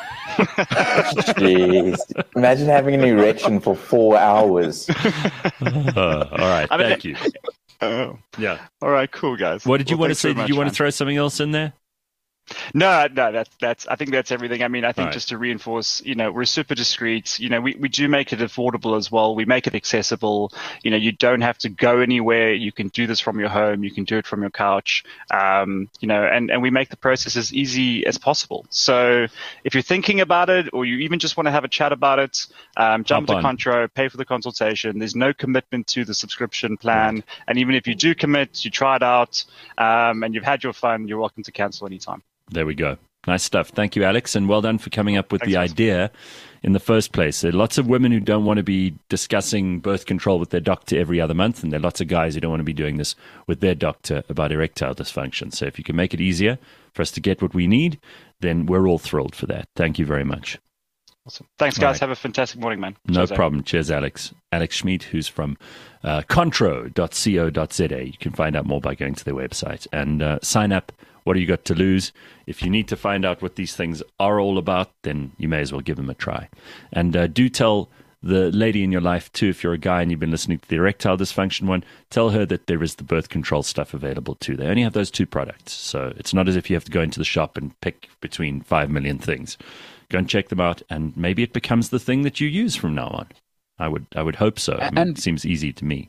Jeez. Imagine having an erection for four hours. Uh, all right. I mean, Thank you. Oh. Yeah. All right, cool, guys. What did you Well, want to thanks say? very Did much, you want man. to throw something else in there? No, no, that's that's. I think that's everything. I mean, I think Right. just to reinforce, you know, we're super discreet. You know, we, we do make it affordable as well. We make it accessible. You know, you don't have to go anywhere. You can do this from your home. You can do it from your couch. Um, you know, and, and we make the process as easy as possible. So if you're thinking about it, or you even just want to have a chat about it, um, jump Hop to on. Contro, pay for the consultation. There's no commitment to the subscription plan, right. And even if you do commit, you try it out, um, and you've had your fun, you're welcome to cancel anytime. There we go. Nice stuff. Thank you, Alex, and well done for coming up with Thanks, the guys. idea in the first place. There are lots of women who don't want to be discussing birth control with their doctor every other month, and there are lots of guys who don't want to be doing this with their doctor about erectile dysfunction. So if you can make it easier for us to get what we need, then we're all thrilled for that. Thank you very much. Awesome. Thanks, All guys. right. Have a fantastic morning, man. No Cheers, eh? problem. Cheers, Alex. Alex Schmidt, who's from uh, contro dot co dot za. You can find out more by going to their website and uh, sign up. What do you got to lose? If you need to find out what these things are all about, then you may as well give them a try. And uh, do tell the lady in your life, too, if you're a guy and you've been listening to the erectile dysfunction one, tell her that there is the birth control stuff available, too. They only have those two products. So it's not as if you have to go into the shop and pick between five million things. Go and check them out, and maybe it becomes the thing that you use from now on. I would I would hope so. I mean, And- it seems easy to me.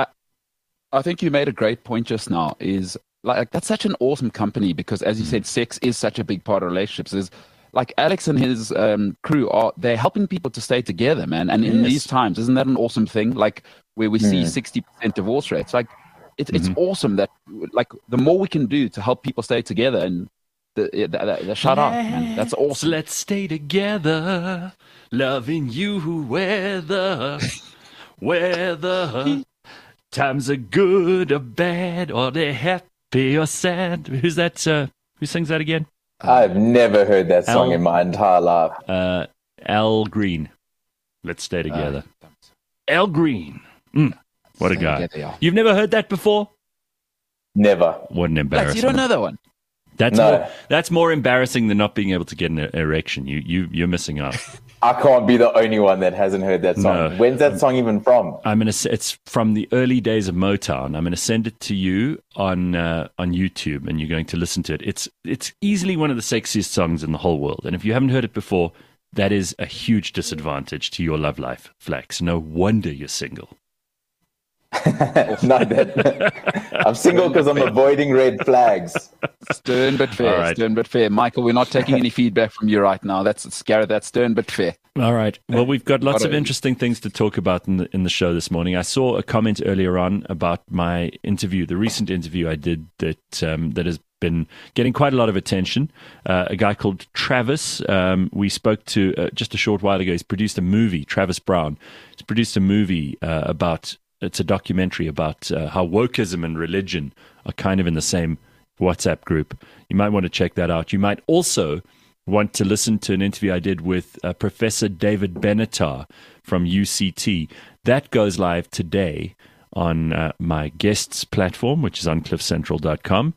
I think you made a great point just now. Is like that's such an awesome company because, as you said, sex is such a big part of relationships. Is like Alex and his um, crew are they're helping people to stay together, man. And in Yes. these times, isn't that an awesome thing? Like where we see Mm. sixty percent divorce rates. Like it's it's Mhm. awesome that like the more we can do to help people stay together and the, the, the, the shut up, man. That's awesome. Let's stay together, loving you weather, weather. Times are good or bad, or they're happy or sad. Who's that? Uh, who sings that again? I've never heard that song Al- in my entire life. Uh, Al Green. Let's stay together. Uh, Al Green. Mm, what a stay guy. together, yeah. You've never heard that before? Never. What an Alex, embarrassment. you don't know that one. That's No. more, that's more embarrassing than not being able to get an erection. You you you're missing out. I can't be the only one that hasn't heard that song. No. When's that song even from? I'm gonna. s- It's from the early days of Motown. I'm gonna send it to you on uh, on YouTube, and you're going to listen to it. It's it's easily one of the sexiest songs in the whole world. And if you haven't heard it before, that is a huge disadvantage to your love life, Flex. No wonder you're single. Not that. I'm single because I'm avoiding red flags. Stern but fair. All right. Stern but fair. Michael, we're not taking any feedback from you right now. That's Gareth. That's stern but fair. All right. Well, we've got lots What of a- interesting things to talk about in the in the show this morning. I saw a comment earlier on about my interview, the recent interview I did that um, that has been getting quite a lot of attention. Uh, a guy called Travis. Um, we spoke to uh, just a short while ago. He's produced a movie. Travis Brown. He's produced a movie uh, about. It's a documentary about uh, how wokeism and religion are kind of in the same WhatsApp group. You might want to check that out. You might also want to listen to an interview I did with uh, Professor David Benatar from U C T. That goes live today on uh, my guests platform, which is on cliff central dot com.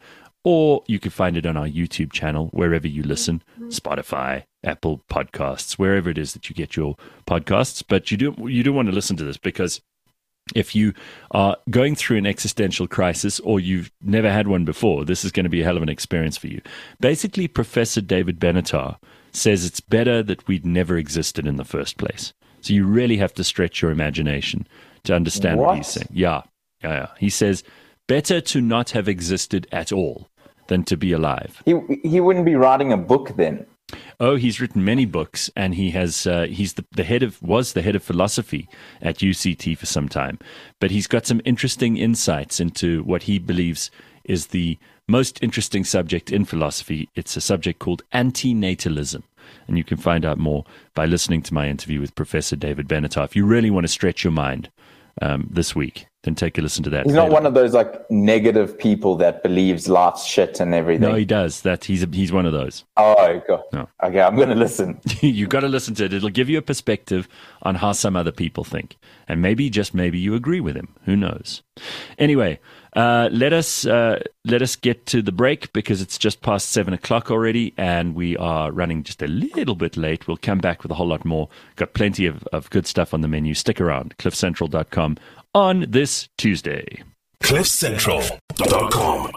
or you can find it on our YouTube channel, wherever you listen, Spotify, Apple Podcasts, wherever it is that you get your podcasts. But you do you do want to listen to this, because if you are going through an existential crisis or you've never had one before, this is going to be a hell of an experience for you. Basically, Professor David Benatar says it's better that we'd never existed in the first place. So you really have to stretch your imagination to understand what, what he's saying. Yeah, yeah, yeah. He says, better to not have existed at all than to be alive. He he wouldn't be writing a book then. Oh, he's written many books, and he has uh, he's the, the head of was the head of philosophy at U C T for some time. But he's got some interesting insights into what he believes is the most interesting subject in philosophy. It's a subject called antinatalism. And you can find out more by listening to my interview with Professor David Benatar. If you really want to stretch your mind um, this week, then take a listen to that. He's not one of those like negative people that believes life's shit and everything. No, he does. That he's a, he's one of those. Oh, God. No. Okay, I'm going to listen. You got to listen to it. It'll give you a perspective on how some other people think, and maybe just maybe you agree with him. Who knows? Anyway, uh, let us uh, let us get to the break, because it's just past seven o'clock already, and we are running just a little bit late. We'll come back with a whole lot more. Got plenty of, of good stuff on the menu. Stick around. cliff central dot com on this Tuesday. cliff central dot com